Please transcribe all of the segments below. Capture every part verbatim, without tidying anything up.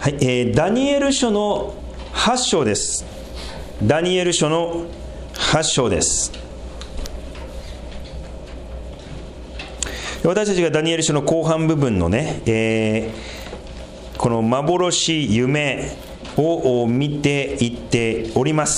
はい、えー、ダニエル書のはち章です。ダニエル書のはち章です。私たちがダニエル書の後半部分のね、えー、この幻、夢を見ていっております。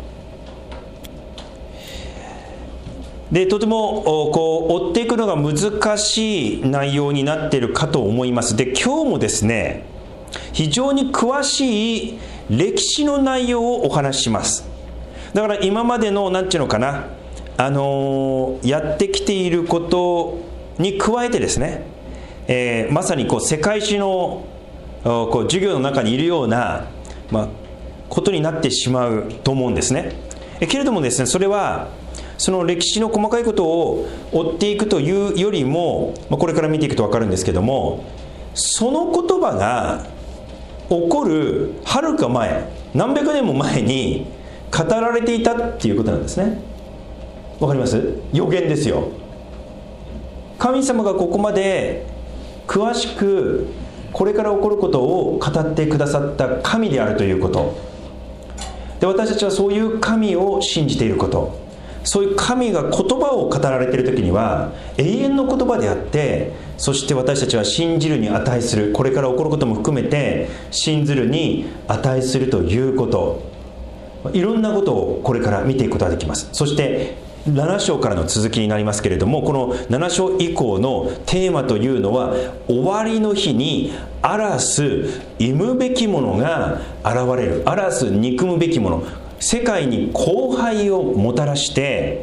で、とてもこう追っていくのが難しい内容になっているかと思います。で、今日もですね、非常に詳しい歴史の内容をお話しします。だから今までの何ていうのかな、あのー、やってきていることに加えてですね、えー、まさにこう世界史のこう授業の中にいるような、まあ、ことになってしまうと思うんですね。えけれどもですね、それはその歴史の細かいことを追っていくというよりも、まあ、これから見ていくと分かるんですけども、その言葉が起こるはるか前、何百年も前に語られていたっていうことなんですね。わかります？予言ですよ。神様がここまで詳しくこれから起こることを語ってくださった神であるということで、私たちはそういう神を信じていること、そういう神が言葉を語られている時には永遠の言葉であって、そして私たちは信じるに値する、これから起こることも含めて信ずるに値するということ、いろんなことをこれから見ていくことができます。そしてなな章からの続きになりますけれども、このなな章以降のテーマというのは、終わりの日に荒らす忌むべきものが現れる、荒らす憎むべきもの、世界に荒廃をもたらして、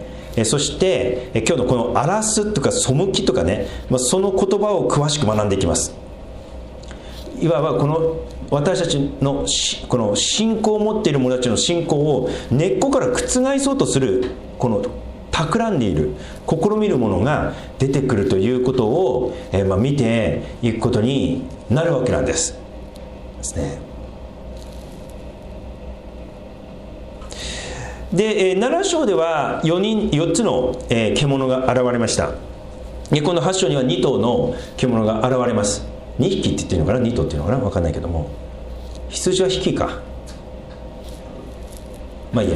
そして今日のこの荒らすとか背きとかね、その言葉を詳しく学んでいきます。いわばこの私たちのこの信仰を持っている者たちの信仰を根っこから覆そうとする、この企んでいる、試みるものが出てくるということを、えー、まあ見ていくことになるわけなんですですね。で、なな章ではよにんよっつの獣が現れました。で、このはち章にはに頭の獣が現れます。にひきって言ってるのかな、に頭っていうのかな、分かんないけども、羊はひきか、まあいいや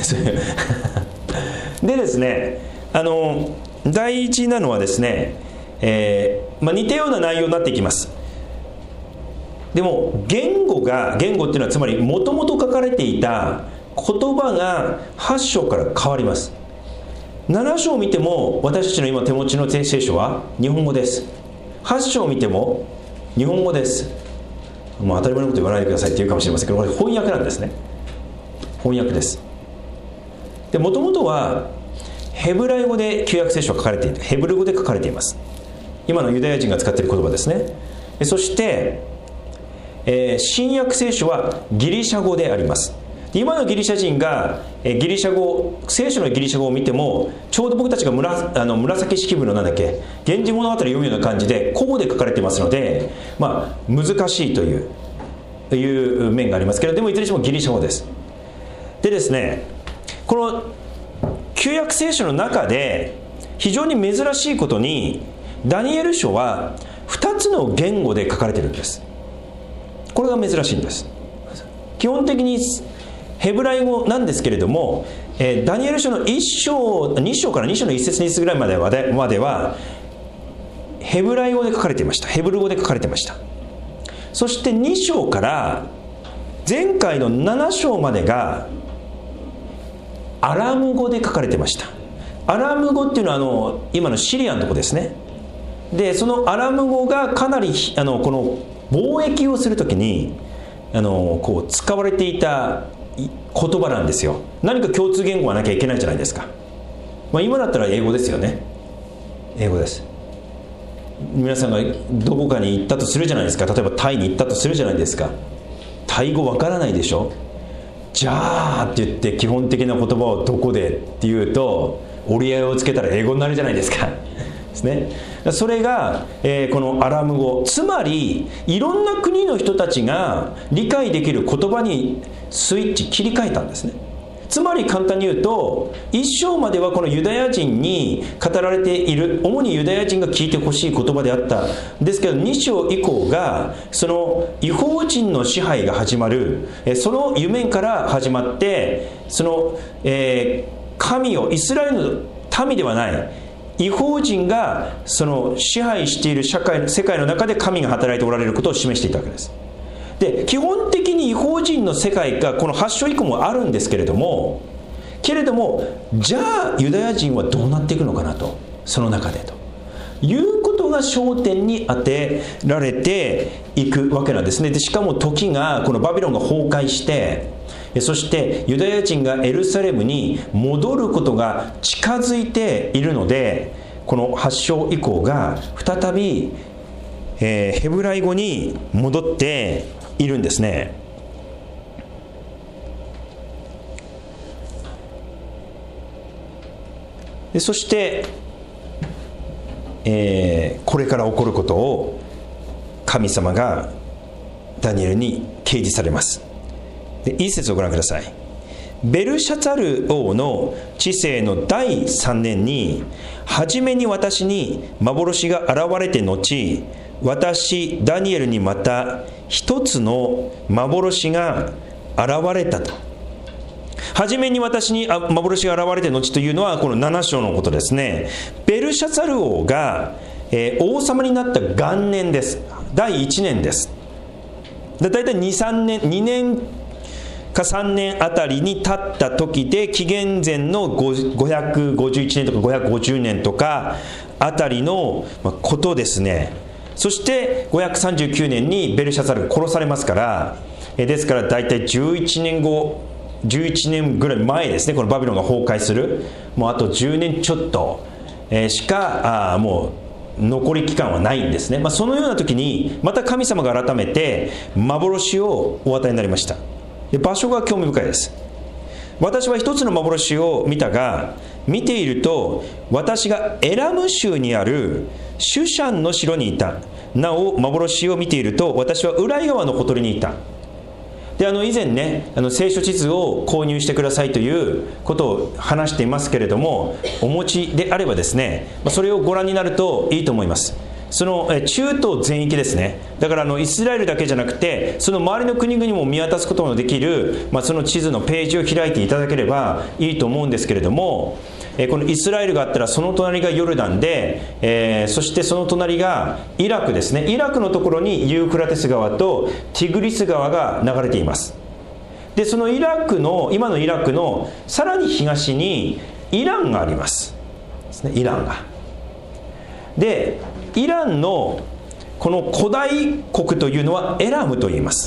でですね、あの第一なのはですね、えーまあ、似たような内容になっていきます。でも言語が言語っていうのは、つまりもともと書かれていた言葉がはち章から変わります。なな章を見ても、私たちの今手持ちの聖書は日本語です。はち章を見ても日本語です。もう当たり前のこと言わないでくださいって言うかもしれませんけど、これ翻訳なんですね。翻訳です。で、もともとはヘブライ語で旧約聖書が書かれていて、ヘブル語で書かれています。今のユダヤ人が使っている言葉ですね。そして、えー、新約聖書はギリシャ語であります。今のギリシャ人がギリシャ語、聖書のギリシャ語を見ても、ちょうど僕たちが 紫, あの紫式部のなんだっけ、源氏物語を読むような感じで古語で書かれていますので、まあ、難しいといういう面がありますけれど、でもいずれにしてもギリシャ語です。でですね、この旧約聖書の中で非常に珍しいことに、ダニエル書はふたつの言語で書かれているんです。これが珍しいんです。基本的にヘブライ語なんですけれども、えー、ダニエル書のいっ章、に章からに章のいっ節に節ぐらいまでは、まではヘブライ語で書かれていました。ヘブル語で書かれていました。そしてに章から前回のなな章までがアラム語で書かれていました。アラム語っていうのはあの今のシリアのとこですね。で、そのアラム語がかなりあのこの貿易をするときにあのこう使われていた言葉なんですよ。何か共通言語がなきゃいけないじゃないですか。まあ、今だったら英語ですよね。英語です。皆さんがどこかに行ったとするじゃないですか。例えばタイに行ったとするじゃないですか。タイ語わからないでしょ。じゃあって言って基本的な言葉をどこでっていうと、折り合いをつけたら英語になるじゃないですかですね。それが、えー、このアラム語、つまりいろんな国の人たちが理解できる言葉にスイッチ切り替えたんですね。 つまり簡単に言うと、一章まではこのユダヤ人に語られている、主にユダヤ人が聞いてほしい言葉であったんですけど、に章以降がその異邦人の支配が始まる、その夢から始まって、その、えー、神を、イスラエルの民ではない異邦人がその支配している社会、世界の中で神が働いておられることを示していたわけです。で、基本的に異邦人の世界がこのはち章以降もあるんですけれども、けれどもじゃあユダヤ人はどうなっていくのかなと、その中でということが焦点に当てられていくわけなんですね。でしかも時が、このバビロンが崩壊して、そしてユダヤ人がエルサレムに戻ることが近づいているので、このはち章以降が再び、えー、ヘブライ語に戻っているんですね。でそして、えー、これから起こることを神様がダニエルに掲示されます。でいい節をご覧ください。ベルシャツァル王の治世のだいさんねんに、初めに私に幻が現れて後、私ダニエルにまた一つの幻が現れたと。初めに私に幻が現れて後というのはこのなな章のことですね。ベルシャツァル王が、えー、王様になった元年です。だいいちねんです。だいたいに、さんねん、にねんかさんねんあたりに経った時で、紀元前のごひゃくごじゅういちねんとかごひゃくごじゅうねんとかあたりのことですね。そしてごひゃくさんじゅうきゅうねんにベルシャツァルが殺されますから、ですからだいたいじゅういちねんご、じゅういちねんぐらい前ですね、このバビロンが崩壊する、もうあとじゅうねんちょっとしかあもう残り期間はないんですね。まあ、そのような時にまた神様が改めて幻をお与えになりました。で場所が興味深いです。私は一つの幻を見たが、見ていると私がエラム州にあるシュシャンの城にいた。なお幻を見ていると私はウライ川のほとりにいた。であの以前ね、あの聖書地図を購入してくださいということを話していますけれども、お持ちであればですね、それをご覧になるといいと思います。その中東全域ですね。だからあのイスラエルだけじゃなくて、その周りの国々も見渡すことのできる、まあ、その地図のページを開いていただければいいと思うんですけれども、このイスラエルがあったらその隣がヨルダンで、えー、そしてその隣がイラクですね。イラクのところにユーフラテス川とティグリス川が流れています。でそのイラクの今のイラクのさらに東にイランがありますですね。イランがでイランのこの古代国というのはエラムと言います。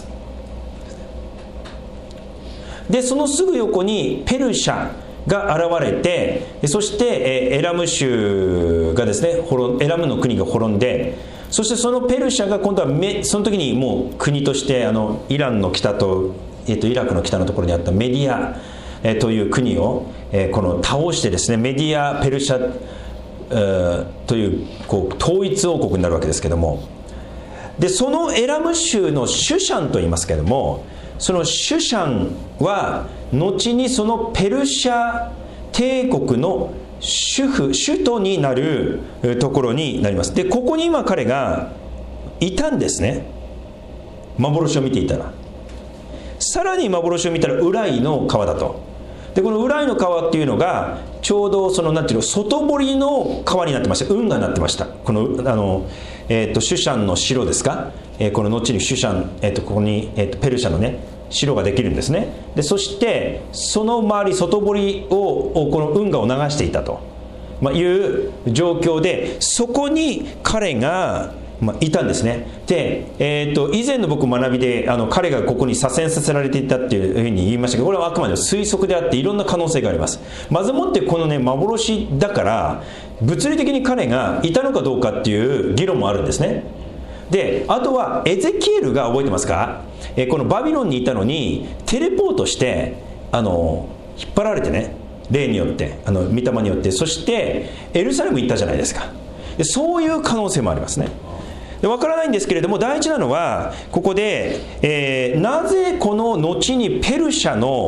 でそのすぐ横にペルシャが現れて、そしてエラム州がですね、エラムの国が滅んで、そしてそのペルシャが今度はめその時にもう国としてあのイランの北と、えっと、イラクの北のところにあったメディア、えという国を、えこの倒してですね、メディアペルシャ、えー、というこう統一王国になるわけですけども、でそのエラム州のシュシャンと言いますけども、そのシュシャンは後にそのペルシャ帝国の首府首都になるところになります。でここに今彼がいたんですね。幻を見ていたら、さらに幻を見たらウライの川だと。でこのウライの川っていうのがちょうどそのなんていうの外堀の川になってました。運河になってました。このあの、えー、とシュシャンの城ですか、えー、この後にシュシャン、えー、とここに、えー、とペルシャのね城ができるんですね。でそしてその周り外堀をこの運河を流していたと、まあ、いう状況で、そこに彼が、まあ、いたんですね。で、えー、と以前の僕学びであの彼がここに左遷させられていたっていうふうに言いましたけど、これはあくまでも推測であっていろんな可能性があります。まずもってこのね幻だから物理的に彼がいたのかどうかっていう議論もあるんですね。であとはエゼキエルが覚えてますか、えこのバビロンにいたのにテレポートしてあの引っ張られてね、霊によってあの御霊によって、そしてエルサレム行ったじゃないですか。でそういう可能性もありますね。で分からないんですけれども、大事なのはここで、えー、なぜこの後にペルシャの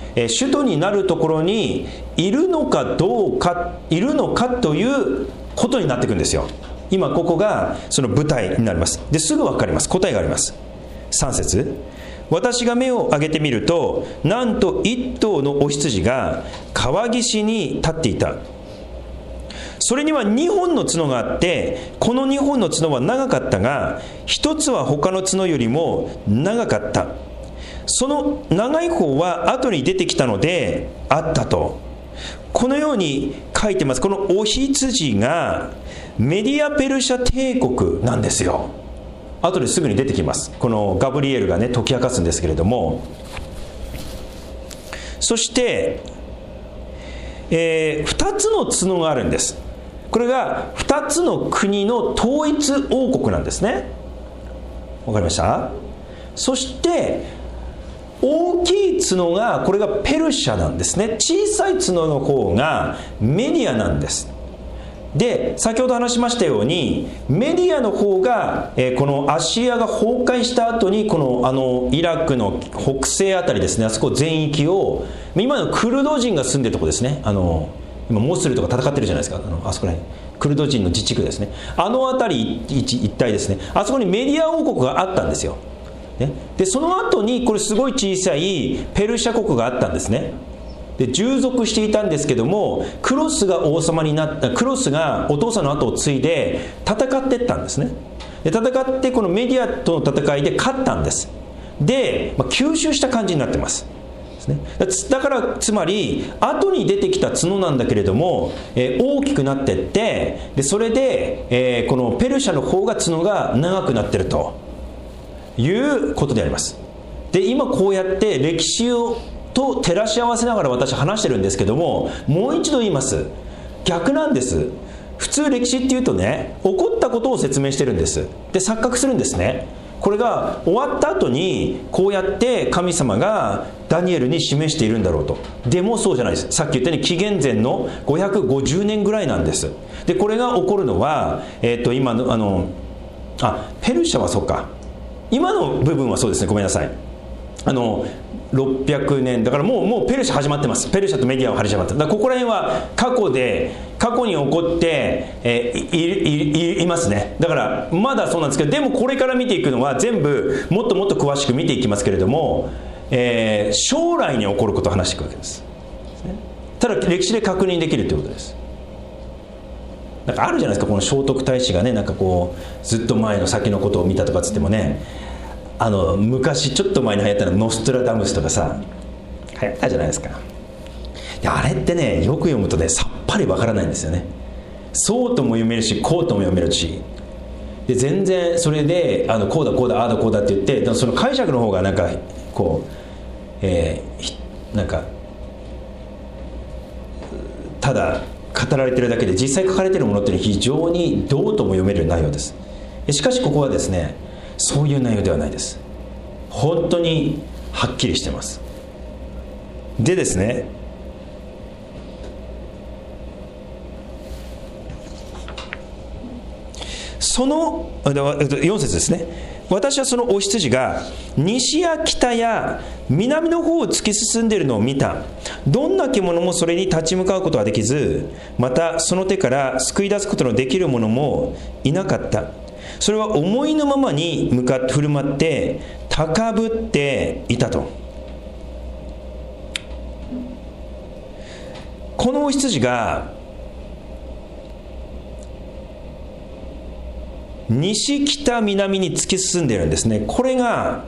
えー、首都になるところにいるのかどうか、いるのかということになっていくんですよ。今ここがその舞台になります。ですぐ分かります。答えがあります。さん節、私が目を上げてみると、なんと一頭のお羊が川岸に立っていた。それにはにほんの角があって、このにほんの角は長かったが、一つは他の角よりも長かった。その長い方は後に出てきたのであったと、このように書いてます。このお羊がメディアペルシャ帝国なんですよ。後ですぐに出てきます。このガブリエルがね解き明かすんですけれども、そして、えー、ふたつの角があるんです。これがふたつの国の統一王国なんですね。わかりました？そして大きい角が、これがペルシャなんですね。小さい角の方がメディアなんです。で、先ほど話しましたように、メディアの方が、えー、このアシリアが崩壊した後に、このあのイラクの北西あたりですね、あそこ全域を、今のクルド人が住んでるとこですね、あの今モスルとか戦ってるじゃないですか、あのあそこら辺クルド人の自治区ですね、あの辺り一帯ですね、あそこにメディア王国があったんですよ、ね、でその後にこれすごい小さいペルシャ国があったんですね。で従属していたんですけども、クロスが王様になった、クロスがお父さんの後を継いで戦っていったんですね。で戦ってこのメディアとの戦いで勝ったんです。で、まあ、吸収した感じになってますですね。だからつまり後に出てきた角なんだけれども、えー、大きくなっていって、でそれで、えー、このペルシャの方が角が長くなっているということであります。で今こうやって歴史をと照らし合わせながら私は話してるんですけども、もう一度言います。逆なんです。普通歴史っていうとね、起こったことを説明してるんです。で錯覚するんですね。これが終わった後にこうやって神様がダニエルに示しているんだろうと。でもそうじゃないです。さっき言ったように紀元前のごひゃくごじゅうねんぐらいなんです。でこれが起こるのは、えー、と今のあのあペルシャはそうか、今の部分はそうですね、ごめんなさい、あのろっぴゃくねんだからもう、もうペルシャ始まってます。ペルシャとメディアは始まってる。だからここら辺は過去で過去に起こって、えー、い, い, い, いますね。だからまだそうなんですけど、でもこれから見ていくのは全部もっともっと詳しく見ていきますけれども、えー、将来に起こることを話していくわけです。ただ歴史で確認できるということです。なんかあるじゃないですか、この聖徳太子がね、なんかこうずっと前の先のことを見たとかつってもね、あの昔ちょっと前に流行ったのノストラダムスとかさ流行ったじゃないですか。であれってね、よく読むとねさっぱりわからないんですよね。そうとも読めるし、こうとも読めるし、で全然それであのこうだこうだああだこうだって言って、でもその解釈の方がなんかこう、えー、なんかただ語られてるだけで、実際書かれているものっていうのは非常にどうとも読める内容です。しかしここはですね、そういう内容ではないです。本当にはっきりしてます。でですね、そのよん節ですね。私はそのお羊が西や北や南の方を突き進んでいるのを見た。どんな獣もそれに立ち向かうことはできず、またその手から救い出すことのできる者もいなかった。それは思いのままに向かって振る舞って高ぶっていたと。このお羊が西北南に突き進んでいるんですね。これが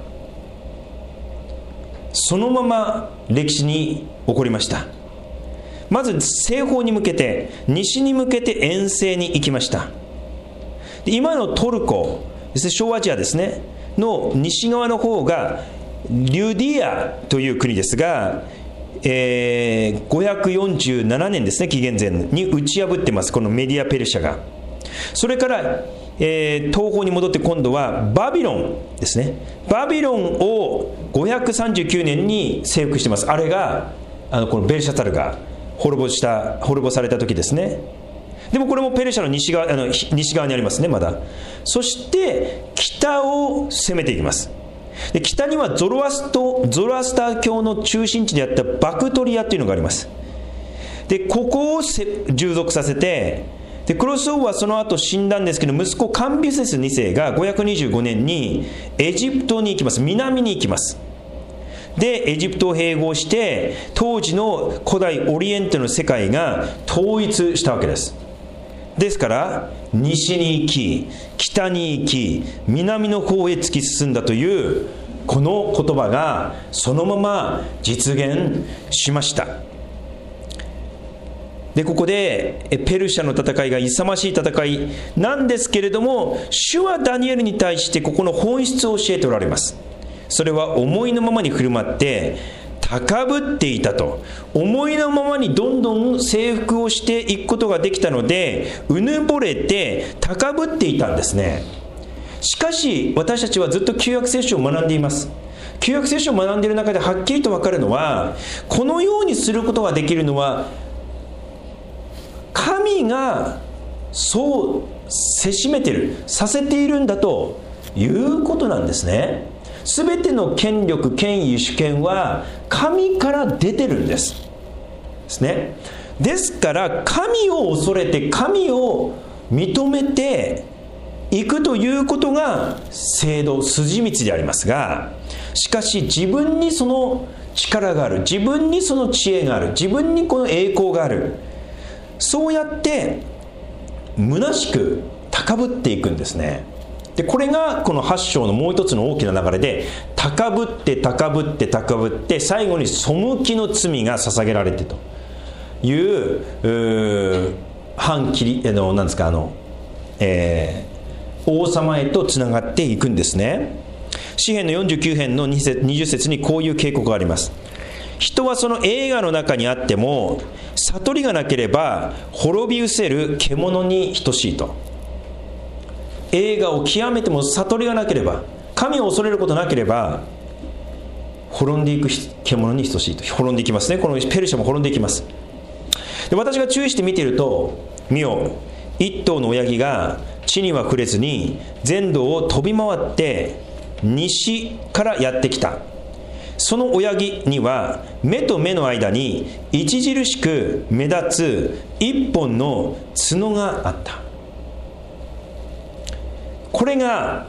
そのまま歴史に起こりました。まず西方に向けて、西に向けて遠征に行きました。今のトルコですね、小アジアですねの西側の方がリュディアという国ですが、えー、ごひゃくよんじゅうななねんですね、紀元前に打ち破ってます、このメディアペルシャが。それから、えー、東方に戻って今度はバビロンですね。バビロンをごひゃくさんじゅうきゅうねんに征服してます。あれがあのこのベルシャツァルが滅ぼした滅ぼされた時ですね。でもこれもペルシャの西側、あの西側にありますね、まだ。そして北を攻めていきます。 で北にはゾロアストゾロアスター教の中心地であったバクトリアというのがあります。でここを従属させて、でクロス王はその後死んだんですけど、息子カンビセスに世がごひゃくにじゅうごねんにエジプトに行きます。南に行きます。でエジプトを併合して、当時の古代オリエントの世界が統一したわけです。ですから西に行き、北に行き、南の方へ突き進んだというこの言葉がそのまま実現しました。でここでペルシャの戦いが勇ましい戦いなんですけれども、主はダニエルに対してここの本質を教えておられます。それは思いのままに振る舞って高ぶっていたと。思いのままにどんどん征服をしていくことができたので、うぬぼれて高ぶっていたんですね。しかし私たちはずっと旧約聖書を学んでいます。旧約聖書を学んでいる中ではっきりと分かるのは、このようにすることができるのは神がそうせしめてる、させているんだということなんですね。すべての権力、権威、主権は神から出てるんですですね。ですから神を恐れて神を認めていくということが制度、筋道でありますが、しかし自分にその力がある、自分にその知恵がある、自分にこの栄光がある、そうやって虚しく高ぶっていくんですね。でこれがこのはち章のもう一つの大きな流れで、高ぶって高ぶって高ぶって最後に背きの罪が捧げられてという、う反キリのなんですかあの、えー、王様へとつながっていくんですね。詩編のよんじゅうきゅう編のにじゅっ節にこういう警告があります。人はその栄華の中にあっても悟りがなければ滅び失せる獣に等しいと。栄華を極めても悟りがなければ、神を恐れることなければ滅んでいく獣に等しいと。滅んでいきますね。このペルシャも滅んでいきます。で私が注意して見ていると、見よ、一頭の親木が地には触れずに全土を飛び回って西からやってきた。その親木には目と目の間に著しく目立つ一本の角があった。これが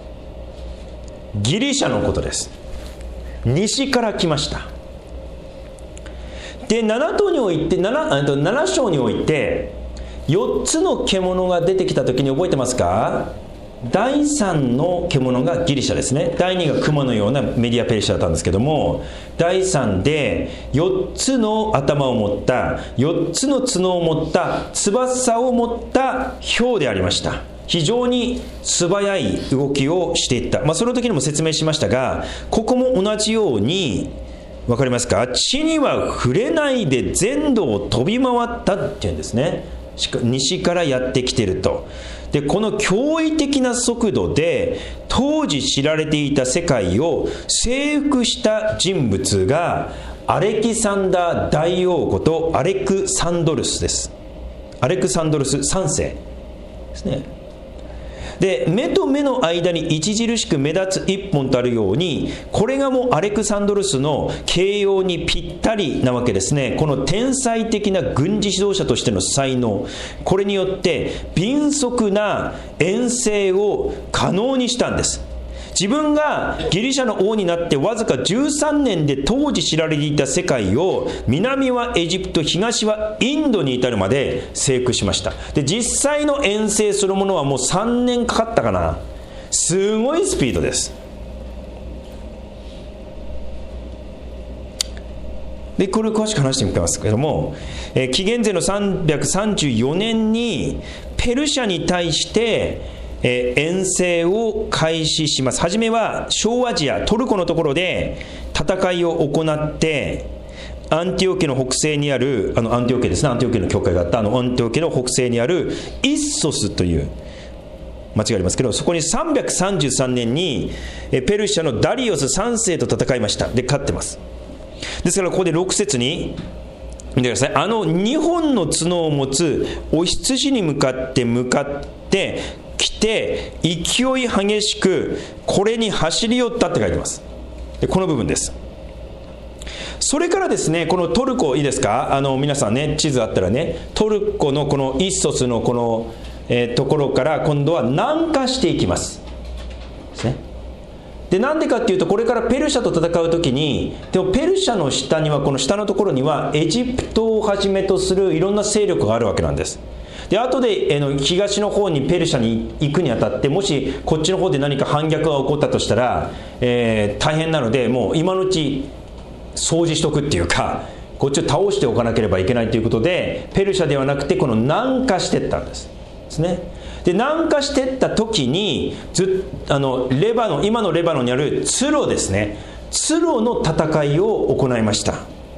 ギリシャのことです。西から来ました。でなな頭において 7, なな章においてよっつの獣が出てきた時に覚えてますか？だいさんの獣がギリシャですね。だいにが熊のようなメディアペルシャだったんですけども、だいさんでよっつの頭を持った、よっつの角を持った翼を持った豹でありました。非常に素早い動きをしていった、まあ、その時にも説明しましたが、ここも同じように分かりますか？地には触れないで全土を飛び回ったっていうんですね。西からやってきていると。でこの驚異的な速度で当時知られていた世界を征服した人物がアレキサンダー大王ことアレクサンドルスです。アレクサンドルスさん世ですね。で目と目の間に著しく目立つ一本とあるように、これがもうアレクサンドルスの形容にぴったりなわけですね。この天才的な軍事指導者としての才能、これによって敏速な遠征を可能にしたんです。自分がギリシャの王になってわずかじゅうさんねんで当時知られていた世界を、南はエジプト、東はインドに至るまで征服しました。で実際の遠征するものはもうさんねんかかったかな。すごいスピードです。でこれを詳しく話してみますけれども、えー、紀元前のさんびゃくさんじゅうよねんにペルシャに対してえー、遠征を開始します。はじめは小アジアトルコのところで戦いを行って、アンティオケの北西にあるあのアンティオケですね、アンティオケの教会があったあのアンティオケの北西にあるイッソスという町がありますけど、そこにさんびゃくさんじゅうさんねんにペルシャのダリオスさん世と戦いました。で勝ってます。ですからここでろく節に見てください。あのにほんの角を持つお羊に向かって向かって来て勢い激しくこれに走り寄ったって書いてます。でこの部分です。それからですね、このトルコいいですか、あの皆さんね、地図あったらね、トルコのこのイッソスのこの、えー、ところから今度は南下していきますですね。でなんでかっていうと、これからペルシャと戦うときに、でもペルシャの下には、この下のところにはエジプトをはじめとするいろんな勢力があるわけなんです。で後で、えー、の東の方にペルシャに行くにあたって、もしこっちの方で何か反逆が起こったとしたら、えー、大変なので、もう今のうち掃除しとくっていうか、こっちを倒しておかなければいけないということで、ペルシャではなくてこの南下していったんですですね。で南下していった時に、ずあのレバノン、今のレバノンにあるツロですね、ツロの戦いを行いました。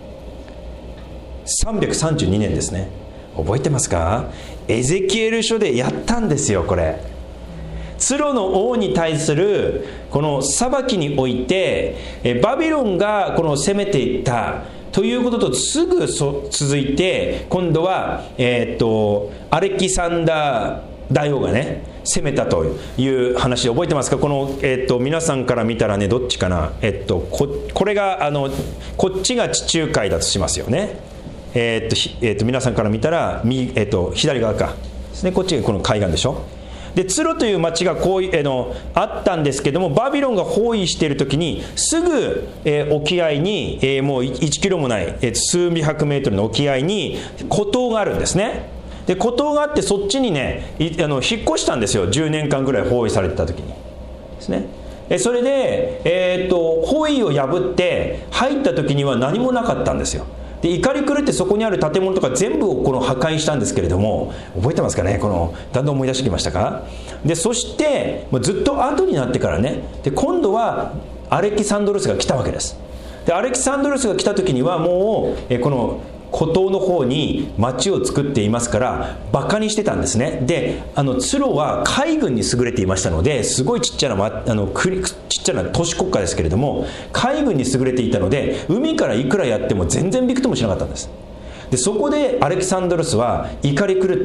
さんびゃくさんじゅうにねんですね。覚えてますか？エゼキエル書でやったんですよ、これ。ツロの王に対するこの裁きにおいて、バビロンがこの攻めていったということとすぐそ続いて、今度は、えー、っとアレキサンダー大王がね攻めたという話で覚えてますか？この、えー、っと皆さんから見たらね、どっちかな、えっと こ, これがあのこっちが地中海だとしますよね。えー、っとえー、っと皆さんから見たら、右、えー、っと左側かですね。こっちがこの海岸でしょ。でツロという町がこういう、えー、のあったんですけども、バビロンが包囲している時にすぐ、えー、沖合に、えー、もういちキロもない、えー、数百メートルの沖合に孤島があるんですね。で孤島があって、そっちにねいあの引っ越したんですよ。じゅうねんかんぐらい包囲されてた時にですね。えそれで、えー、っと包囲を破って入った時には何もなかったんですよ。で怒り狂ってそこにある建物とか全部をこの破壊したんですけれども、覚えてますかね、このだんだん思い出してきましたか。でそしてずっと後になってからね、で今度はアレキサンドロスが来たわけです。でアレキサンドロスが来た時にはもうえこの孤島の方に町を作っていますから、バカにしてたんですね。であのツロは海軍に優れていましたので、すごいちっちゃな、ま、あのちっちゃな都市国家ですけれども、海軍に優れていたので、海からいくらやっても全然びくともしなかったんです。でそこでアレキサンドロスは怒り狂って、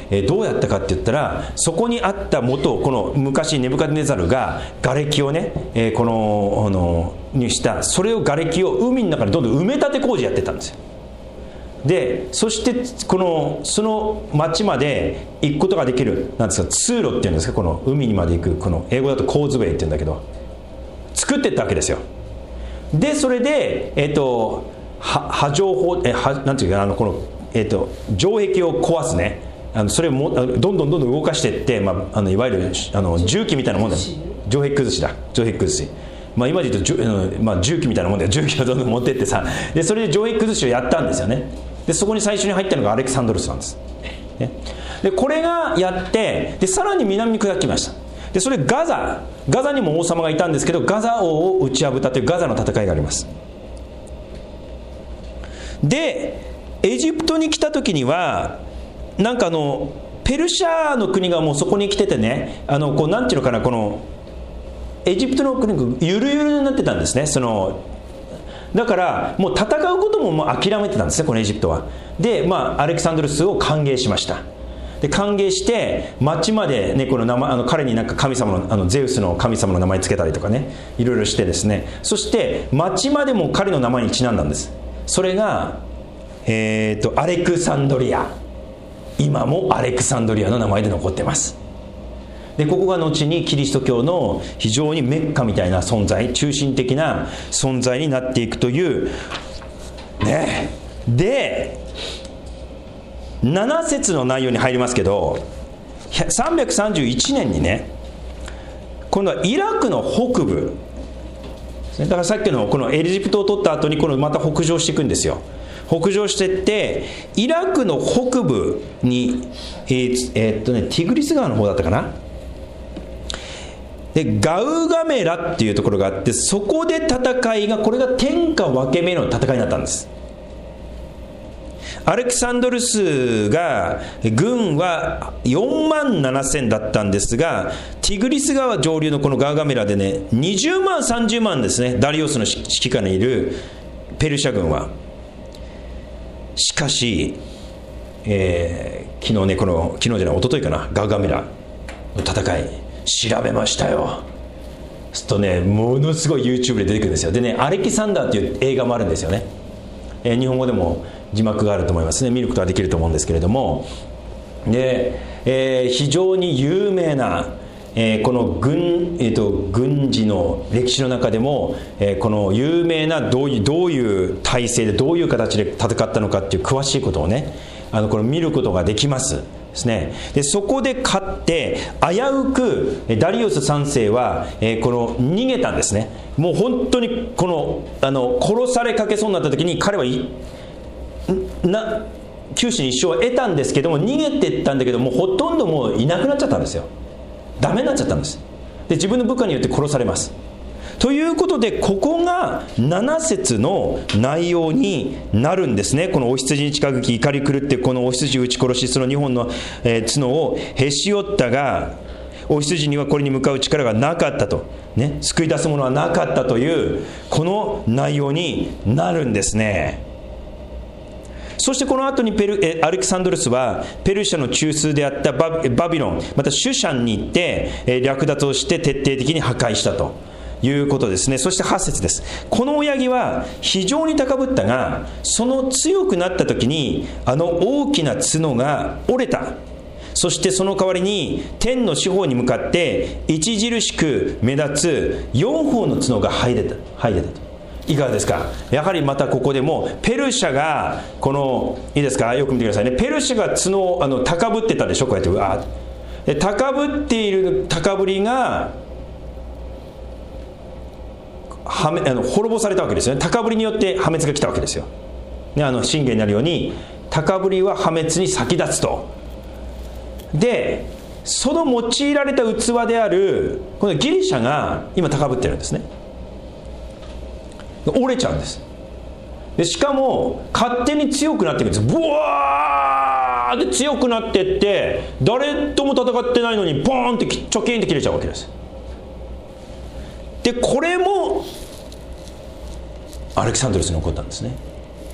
えー、どうやったかって言ったら、そこにあった元、この昔ネブカデネザルが瓦礫をね、えー、このあのにした、それを瓦礫を海の中にどんどん埋め立て工事やってたんですよ。でそしてこのその町まで行くことができる、なんですか、通路っていうんですか、この海にまで行く、この英語だとコーズウェイっていうんだけど、作っていったわけですよ。でそれでえっ、ー、と波状法、えはなんていうかな、あのこのえっ、ー、と城壁を壊すね、あのそれをもどんどんどんどん動かしていって、まあ、あのいわゆるあの重機みたいなもんだ。城壁崩しだ、城壁崩し。まあ、今で言うと、まあ、重機みたいなもんだよ。重機をどんどん持ってってさ、でそれで城壁崩しをやったんですよね。でそこに最初に入ったのがアレキサンドロスなんです、ね、でこれがやって、でさらに南に下ってきました。でそれガザガザにも王様がいたんですけど、ガザ王を打ち破ったというガザの戦いがあります。でエジプトに来た時には、なんかあのペルシャの国がもうそこに来ててね、あのこうなんていうのかな、このエジプトの国がゆるゆるになってたんですね。そのだからもう戦うことももう諦めてたんですね、このエジプトは。で、まあ、アレキサンドロスを歓迎しました。で歓迎して町まで、ね、この名前あの彼になんか神様の、あのゼウスの神様の名前つけたりとかね、いろいろしてですね、そして町までも彼の名前にちなんだんです。それが、えーと、アレクサンドリア。今もアレクサンドリアの名前で残ってます。でここが後にキリスト教の非常にメッカみたいな存在、中心的な存在になっていくというね。でなな節の内容に入りますけど、さんびゃくさんじゅういちねんにね、今度はイラクの北部だからさっきのこのエジプトを取った後にこのまた北上していくんですよ。北上していってイラクの北部にえー、えー、っとねティグリス川の方だったかな、でガウガメラっていうところがあって、そこで戦いが、これが天下分け目の戦いになったんです。アレキサンドロスが軍はよんまんななせんだったんですが、ティグリス川上流のこのガウガメラでねにじゅうまんさんじゅうまんですね、ダリオスの指揮下にいるペルシャ軍は。しかし、えー、昨日ねこの昨日じゃない一昨日かな、ガウガメラ戦い調べましたよ。するとね、ものすごい YouTube で出てくるんですよ。でね、アレキサンダーっていう映画もあるんですよね。えー、日本語でも字幕があると思いますね。見ることができると思うんですけれども、で、えー、非常に有名な、えー、この 軍,、えー、と軍事の歴史の中でも、えー、この有名などういう、どういう体制でどういう形で戦ったのかっていう詳しいことをね、あのこれ見ることができますですね。でそこで勝って危うくダリオスさん世は、えー、この逃げたんですね。もう本当にこのあの殺されかけそうになった時に彼はいな九死に一生を得たんですけども、逃げていったんだけどもうほとんどもういなくなっちゃったんですよ。ダメになっちゃったんです。で自分の部下によって殺されます。ということでここがなな節の内容になるんですね。このお羊に近づき怒り狂ってこのお羊を撃ち殺しそのにほんの、えー、角をへし折ったがお羊にはこれに向かう力がなかったと、ね、救い出すものはなかったというこの内容になるんですね。そしてこの後にペルえアレキサンドロスはペルシャの中枢であったバ ビ, バビロンまたシュシャンに行ってえ略奪をして徹底的に破壊したということですね。そしてはち節です。この親木は非常に高ぶったがその強くなった時にあの大きな角が折れた。そしてその代わりに天の四方に向かって著しく目立つよんほんの角が生え出た生え出たと。いかがですか。やはりまたここでもペルシャがこのいいですか、よく見てくださいね。ペルシャが角をあの高ぶってたでしょ。こうやってうわで高ぶっている高ぶりがはめあの滅ぼされたわけですよね。高ぶりによって破滅が来たわけですよ、ね、あの信玄になるように高ぶりは破滅に先立つと。でその用いられた器であるこのギリシャが今高ぶってるんですね。折れちゃうんです。でしかも勝手に強くなっていくんです。ブワーって強くなっていって誰とも戦ってないのにポーンってチョキンって切れちゃうわけです。でこれもアレキサンドロスに起こったんですね。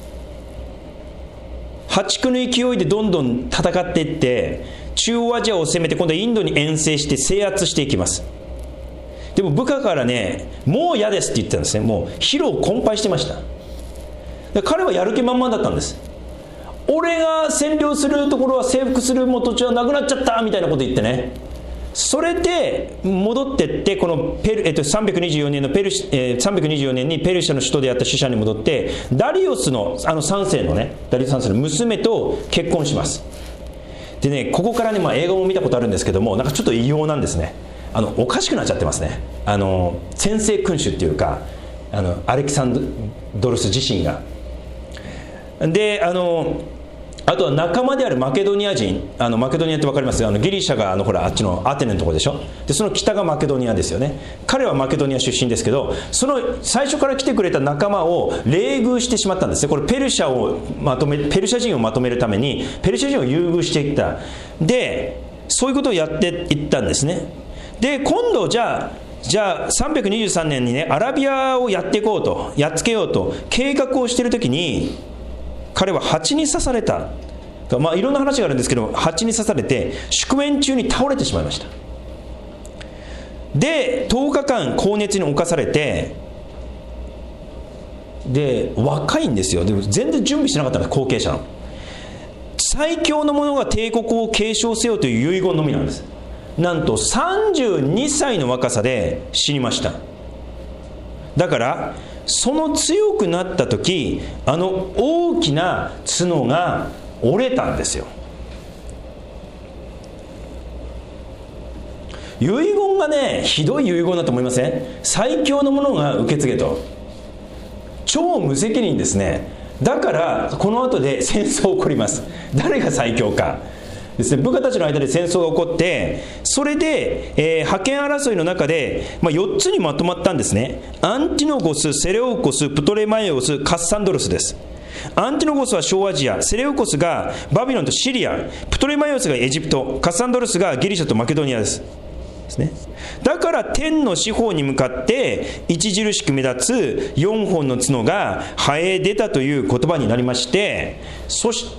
破竹の勢いでどんどん戦っていって中央アジアを攻めて今度はインドに遠征して制圧していきます。でも部下からねもう嫌ですって言ってたんですね。もう疲労困憊してました。で彼はやる気満々だったんです。俺が占領するところは征服するもう土地はなくなっちゃったみたいなこと言ってね、それで戻ってってこのペル、えっと、さんびゃくにじゅうよねんのペルシ、えー、さんびゃくにじゅうよねんにペルシャの首都であったシュシャンに戻ってダリオスのあのさん世のねダリオスさん世の娘と結婚します。でねここからね、まあ、映画も見たことあるんですけどもなんかちょっと異様なんですね。あのおかしくなっちゃってますね。あの先制君主っていうかあのアレキサンドロス自身がであのあとは仲間であるマケドニア人あのマケドニアって分かります？あのギリシャがあのほらあっちのアテネのところでしょ。でその北がマケドニアですよね。彼はマケドニア出身ですけどその最初から来てくれた仲間を冷遇してしまったんですね。これペルシャをまとめペルシャ人をまとめるためにペルシャ人を優遇していったでそういうことをやっていったんですね。で今度じゃあじゃあさんびゃくにじゅうさんねんにねアラビアをやっていこうとやっつけようと計画をしている時に彼は蜂に刺された、まあいろんな話があるんですけど蜂に刺されて宿命中に倒れてしまいました。でとおかかん高熱に侵されてで若いんですよ。でも全然準備してなかったんです。後継者の最強の者が帝国を継承せよという遺言のみなんです。なんとさんじゅうにさいの若さで死にました。だからその強くなった時あの大きな角が折れたんですよ。遺言がねひどい遺言だと思いません？最強のものが受け継げと超無責任ですね。だからこの後で戦争起こります。誰が最強かですね、部下たちの間で戦争が起こってそれで、えー、覇権争いの中で、まあ、よっつにまとまったんですね。アンティノゴス、セレオコス、プトレマイオス、カッサンドロスです。アンティノゴスは小アジア、セレオコスがバビロンとシリア、プトレマイオスがエジプト、カッサンドロスがギリシャとマケドニアですですね。 だから天の四方に向かって著しく目立つよんほんの角が生え出たという言葉になりまして、そして、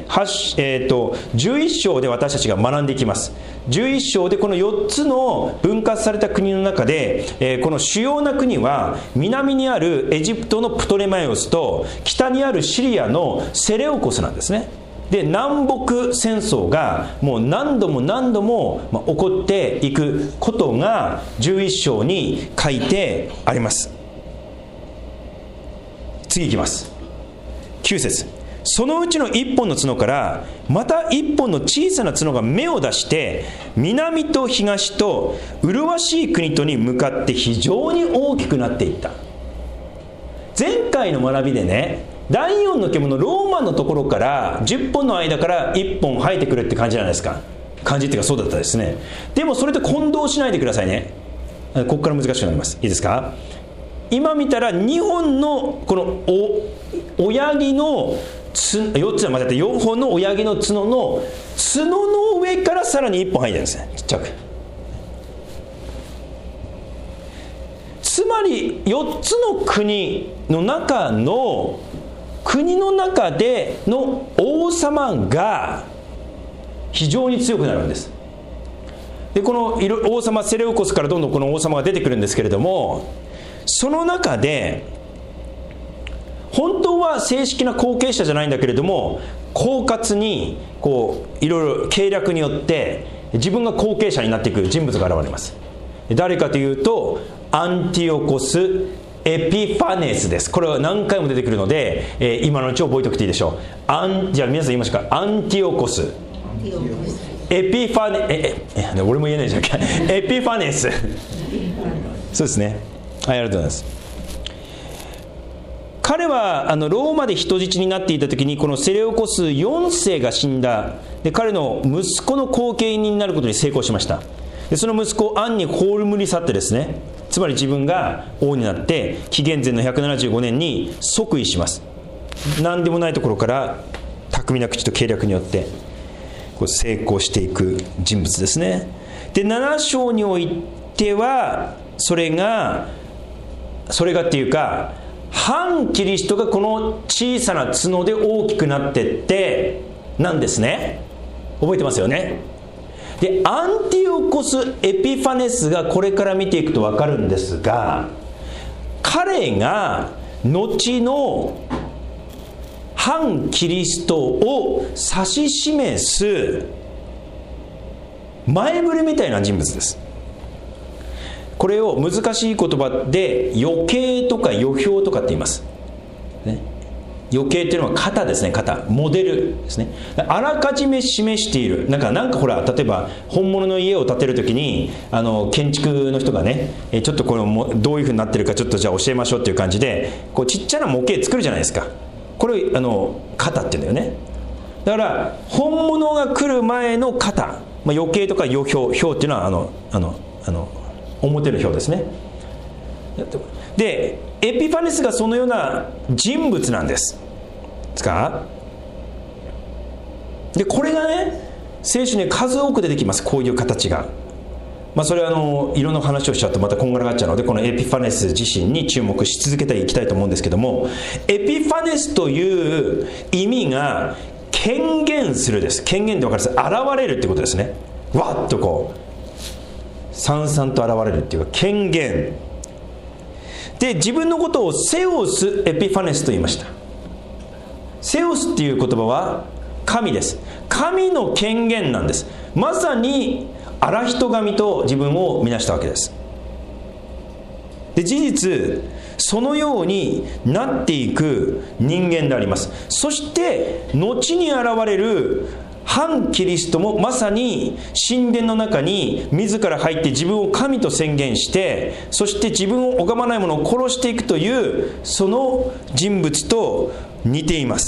えー、とじゅういっ章で私たちが学んでいきます。じゅういっ章でこのよっつの分割された国の中で、えー、この主要な国は南にあるエジプトのプトレマイオスと北にあるシリアのセレオコスなんですね。で、南北戦争がもう何度も何度も起こっていくことがじゅういっ章に書いてあります。次いきます。きゅう節、そのうちの一本の角からまた一本の小さな角が芽を出して南と東と麗しい国とに向かって非常に大きくなっていった。前回の学びでね、だいよんの獣ローマのところからじゅっぽんの間からいっぽん生えてくるって感じじゃないですか。感じっていうかそうだったですね。でもそれと混同しないでくださいね。ここから難しくなります。いいですか。今見たらにほんのこのお親木のつよっつは間違ってよんほんの親木の角の角の上からさらにいっぽん生えてるんですね。ちっちゃく。つまりよっつの国の中の国の中での王様が非常に強くなるんです。で、この王様セレオコスからどんどんこの王様が出てくるんですけれども、その中で本当は正式な後継者じゃないんだけれども、狡猾にこういろいろ計略によって自分が後継者になっていく人物が現れます。誰かというとアンティオコス・エピファネスです。これは何回も出てくるので、えー、今のうち覚えておくといいでしょう。アンじゃあ皆さん言いましょうか。アンティオコス、エピファネえええ俺も言えないじゃんエピファネスそうですね。はい、ありがとうございます。彼はあのローマで人質になっていた時にこのセレオコスよんせいが死んだ。で、彼の息子の後継人になることに成功しました。で、その息子を暗に葬り去ってですね、つまり自分が王になって紀元前のひゃくななじゅうごねんに即位します。何でもないところから巧みな口と計略によってこう成功していく人物ですね。で、なな章においてはそれがそれがっていうか反キリストがこの小さな角で大きくなってってなんですね。覚えてますよね。で、アンティオコス・エピファネスがこれから見ていくと分かるんですが、彼が後の反キリストを指し示す前触れみたいな人物です。これを難しい言葉で予形とか予表とかって言います、ね、予形っていうのは型ですね。型、モデルですね。あらかじめ示している。なんかなんかほら、例えば本物の家を建てるときにあの建築の人がね、ちょっとこれもどういうふうになってるかちょっとじゃあ教えましょうっていう感じでこうちっちゃな模型作るじゃないですか。これあの型っていうんだよね。だから本物が来る前の型、まあ、予形とか予表、表っていうのはあのあのあの表の表ですね。で、エピファネスがそのような人物なんですですか。で、これがね、聖書に数多く出てきます。こういう形が、まあ、それはあのいろんな話をしちゃうとまたこんがらがっちゃうので、このエピファネス自身に注目し続けていきたいと思うんですけども、エピファネスという意味が権限するです。権限で分かるんです。現れるってことですね。わっとこうさんさんと現れるっていうか権限で、自分のことをセオス・エピファネスと言いました。セオスっていう言葉は神です。神の権限なんです。まさに荒人神と自分を見なしたわけです。で、事実そのようになっていく人間であります。そして後に現れる反キリストもまさに神殿の中に自ら入って自分を神と宣言して、そして自分を拝まない者を殺していくというその人物と似ています。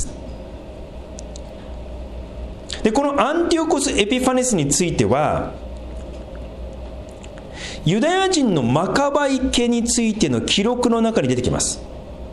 で、このアンティオコス・エピファネスについてはユダヤ人のマカバイ家についての記録の中に出てきます。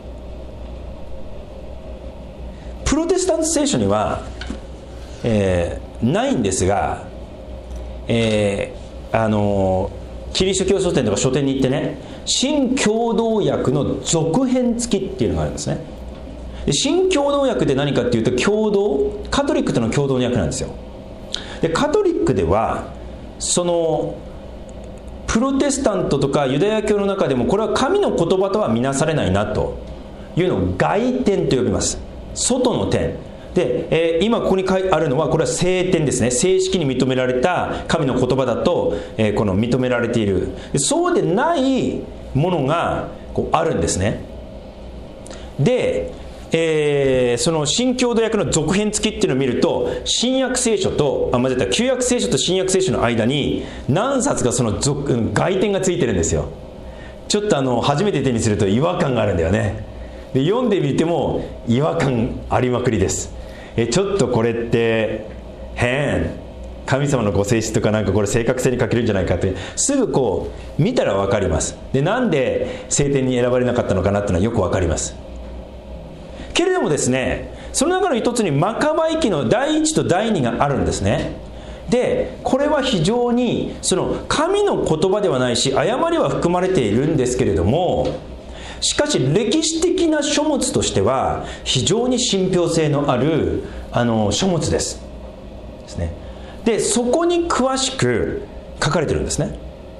プロテスタント聖書にはえー、ないんですが、えー、あのキリスト教書店とか書店に行ってね、新共同訳の続編付きっていうのがあるんですね。で新共同訳って何かっていうと、共同、カトリックとの共同の訳なんですよ。でカトリックではそのプロテスタントとかユダヤ教の中でも、これは神の言葉とは見なされないなというのを外典と呼びます。外の典で、えー、今ここに書いてあるのは、これは聖典ですね。正式に認められた神の言葉だと、えー、この認められている。そうでないものがこうあるんですね。で、えー、その新共同訳の続編付きっていうのを見ると、新約聖書とあ間違えた旧約聖書と新約聖書の間に何冊かその続外典がついてるんですよ。ちょっとあの初めて手にすると違和感があるんだよね。で読んでみても違和感ありまくりです。えちょっとこれって変、神様のご性質とかなんかこれ正確性に欠けるんじゃないかってすぐこう見たら分かります。でなんで聖典に選ばれなかったのかなっていうのはよく分かります。けれどもですね、その中の一つにマカバイ記のだいいちとだいにがあるんですね。でこれは非常にその神の言葉ではないし、誤りは含まれているんですけれども、しかし歴史的な書物としては非常に信憑性のあるあの書物ですですね。でそこに詳しく書かれてるんですね。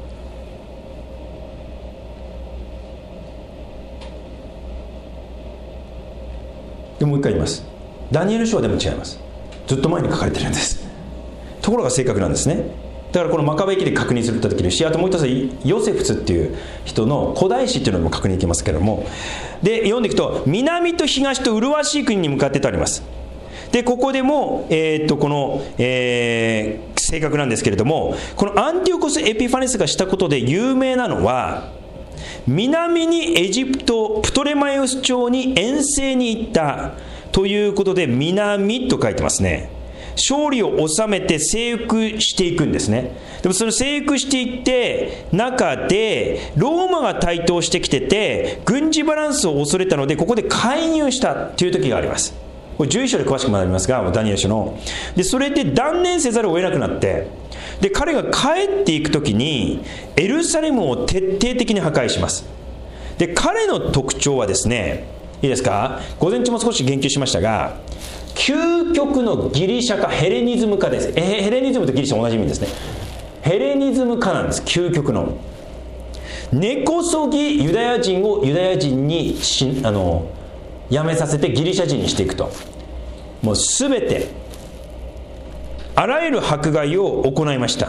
でもう一回言います。ダニエル書はでも違います。ずっと前に書かれてるんです。ところが正確なんですね。だからこのマカベイ記で確認するときにし、あともう一つヨセフスっていう人の古代史っていうのも確認できますけれども、で読んでいくと、南と東と麗しい国に向かってとあります。でここでも、えー、っとこの、えー、正確なんですけれども、このアンティオコス・エピファネスがしたことで有名なのは、南にエジプトプトレマイオス朝に遠征に行ったということで、南と書いてますね。勝利を収めて征服していくんですね。でもその征服していって中でローマが台頭してきてて、軍事バランスを恐れたのでここで介入したという時があります。これじゅういっ章で詳しく学びますが、ダニエル書のでそれで断念せざるを得なくなって、で彼が帰っていく時にエルサレムを徹底的に破壊します。で彼の特徴はですね、いいですか、午前中も少し言及しましたが、究極のギリシャ化、ヘレニズム化です。ヘレニズムとギリシャ同じ意味ですね。ヘレニズム化なんです。究極の根こそぎユダヤ人をユダヤ人にしあのやめさせてギリシャ人にしていくと、もうすべてあらゆる迫害を行いました。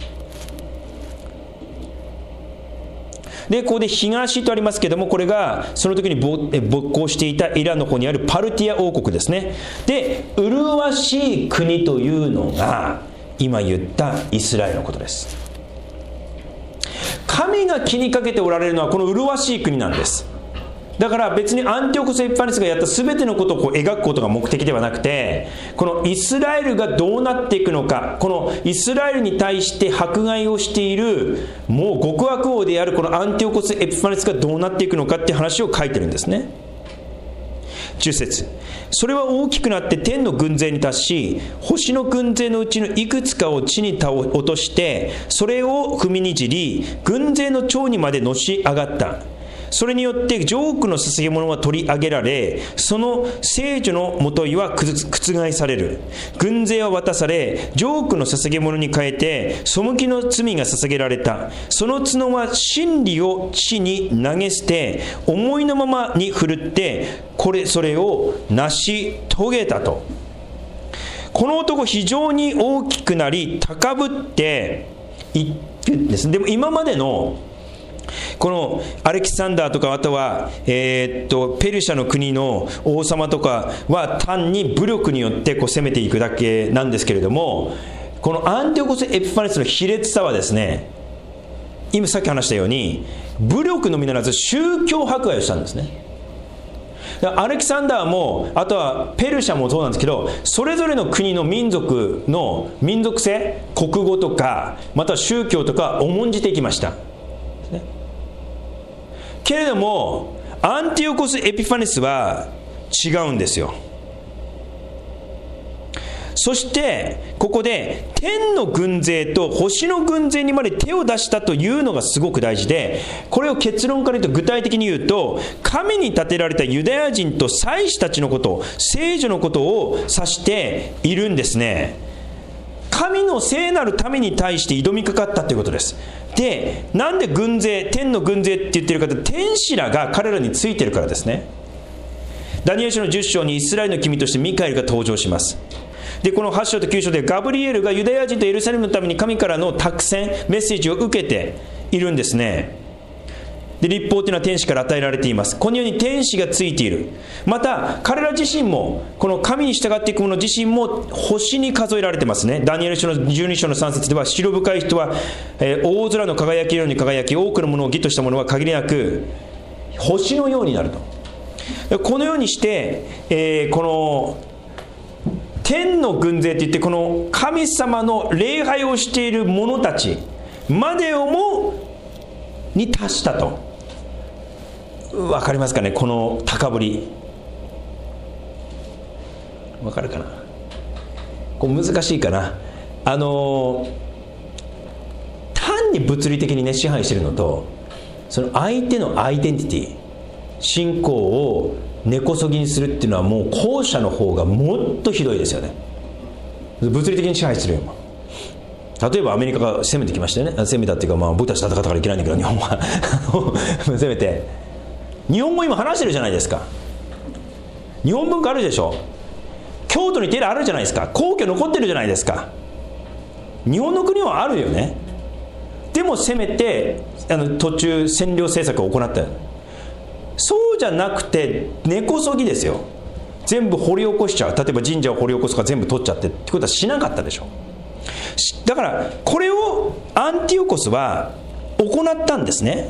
でここで東とありますけども、これがその時に勃興していたイランの方にあるパルティア王国ですね。で麗しい国というのが今言ったイスラエルのことです。神が気にかけておられるのはこの麗しい国なんです。だから別にアンティオコス・エピファネスがやった全てのことをこう描くことが目的ではなくて、このイスラエルがどうなっていくのか、このイスラエルに対して迫害をしているもう極悪王であるこのアンティオコス・エピファネスがどうなっていくのかっていう話を書いてるんですね。じゅっ節、それは大きくなって天の軍勢に達し、星の軍勢のうちのいくつかを地に倒落として、それを踏みにじり軍勢の頂にまでのし上がった。それによってジョークの捧げ物は取り上げられ、その聖女のもといは覆される。軍勢は渡され、ジョークの捧げ物に変えて背きの罪が捧げられた。その角は真理を地に投げ捨て、思いのままに振るってこれそれを成し遂げたと。この男非常に大きくなり高ぶっていくんです。でも今までのこのアレキサンダーとか、あとは、えー、っとペルシャの国の王様とかは単に武力によってこう攻めていくだけなんですけれども、このアンティオコス・エピファネスの卑劣さはですね、今さっき話したように武力のみならず宗教迫害をしたんですね。アレキサンダーもあとはペルシャもそうなんですけど、それぞれの国の民族の民族性、国語とかまたは宗教とか重んじていきました。けれどもアンティオコス・エピファネスは違うんですよ。 そしてここで天の軍勢と星の軍勢にまで手を出したというのがすごく大事で、これを結論から言うと具体的に言うと、神に立てられたユダヤ人と祭司たちのこと、聖女のことを指しているんですね。神の聖なるために対して挑みかかったということです。で、なんで軍勢、天の軍勢って言ってるかというと、天使らが彼らについてるからですね。ダニエル書のじゅっ章にイスラエルの君としてミカエルが登場します。で、このはち章ときゅう章でガブリエルがユダヤ人とエルサレムのために神からの託戦、メッセージを受けているんですね。で、律法というのは天使から与えられています。このように天使がついている。また彼ら自身も、この神に従っていく者自身も星に数えられてますね。ダニエル書のじゅうに章のさん節では、白深い人は、えー、大空の輝きのように輝き、多くのものを義とした者は限りなく星のようになると。このようにして、えー、この天の軍勢といって、この神様の礼拝をしている者たちまでをもに達したと。わかりますかね、この高ぶり。わかるかな。こう難しいかな。あの単に物理的にね支配しているのと、その相手のアイデンティティ、信仰を根こそぎにするっていうのは、もう後者の方がもっとひどいですよね。物理的に支配するよ。例えばアメリカが攻めてきましたよね。攻めたっていうか、まあ僕たち戦ったからいけないんだけど、日本は攻めて日本語今話してるじゃないですか。日本文化あるでしょ。京都に寺あるじゃないですか。皇居残ってるじゃないですか。日本の国はあるよね。でも攻めてあの途中占領政策を行ったよ。そうじゃなくて根こそぎですよ。全部掘り起こしちゃう。例えば神社を掘り起こすとか全部取っちゃってってことはしなかったでしょ。だからこれをアンティオコスは行ったんですね。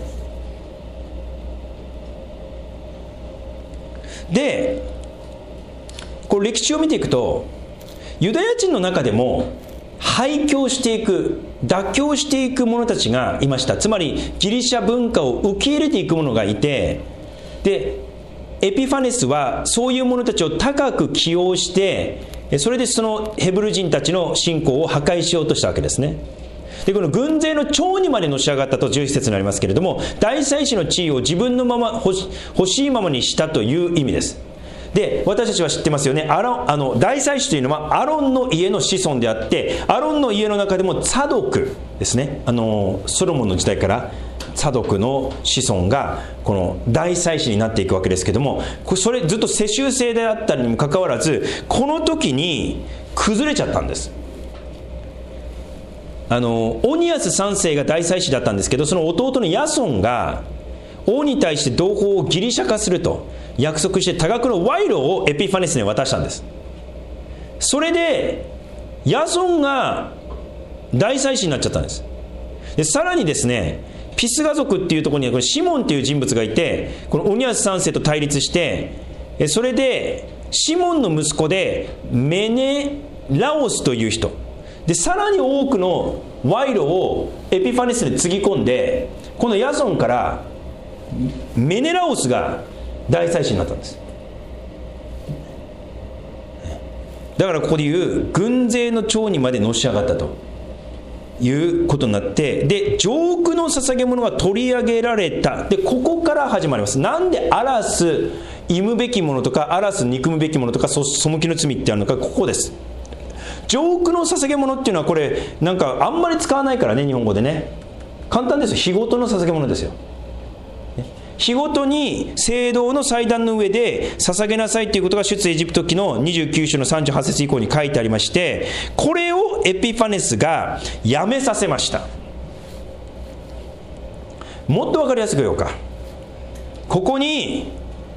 で、これ歴史を見ていくと、ユダヤ人の中でも廃墟していく、妥協していく者たちがいました。つまりギリシャ文化を受け入れていく者がいて、でエピファネスはそういう者たちを高く起用して、それでそのヘブル人たちの信仰を破壊しようとしたわけですね。で、この軍勢の長にまでのし上がったとじゅういち節になりますけれども、大祭司の地位を自分のまま欲し、欲しいままにしたという意味です。で、私たちは知ってますよね。アロン、あの大祭司というのはアロンの家の子孫であって、アロンの家の中でもツァドクですね。あのソロモンの時代からツァドクの子孫がこの大祭司になっていくわけですけども、それずっと世襲制であったにもかかわらず、この時に崩れちゃったんです。あのオニアスさん世が大祭司だったんですけど、その弟のヤソンが王に対して同胞をギリシャ化すると約束して、多額の賄賂をエピファネスに渡したんです。それでヤソンが大祭司になっちゃったんです。でさらにですね、ピスガ族っていうところにはこれシモンっていう人物がいて、このオニアスさん世と対立して、それでシモンの息子でメネラオスという人で、さらに多くの賄賂をエピファネスにつぎ込んで、このヤソンからメネラオスが大祭司になったんです。だからここでいう軍勢の長にまでのし上がったということになって、で上空の捧げ物が取り上げられた。でここから始まります。なんでアラス忌むべきものとかアラス憎むべきものとか背きの罪ってあるのか、ここです。上空の捧げ物っていうのは、これなんかあんまり使わないからね、日本語でね。簡単ですよ。日ごとの捧げ物ですよ。日ごとに聖堂の祭壇の上で捧げなさいということが出エジプト記のにじゅうきゅう章のさんじゅうはち節以降に書いてありまして、これをエピファネスがやめさせました。もっと分かりやすく言おうか。ここに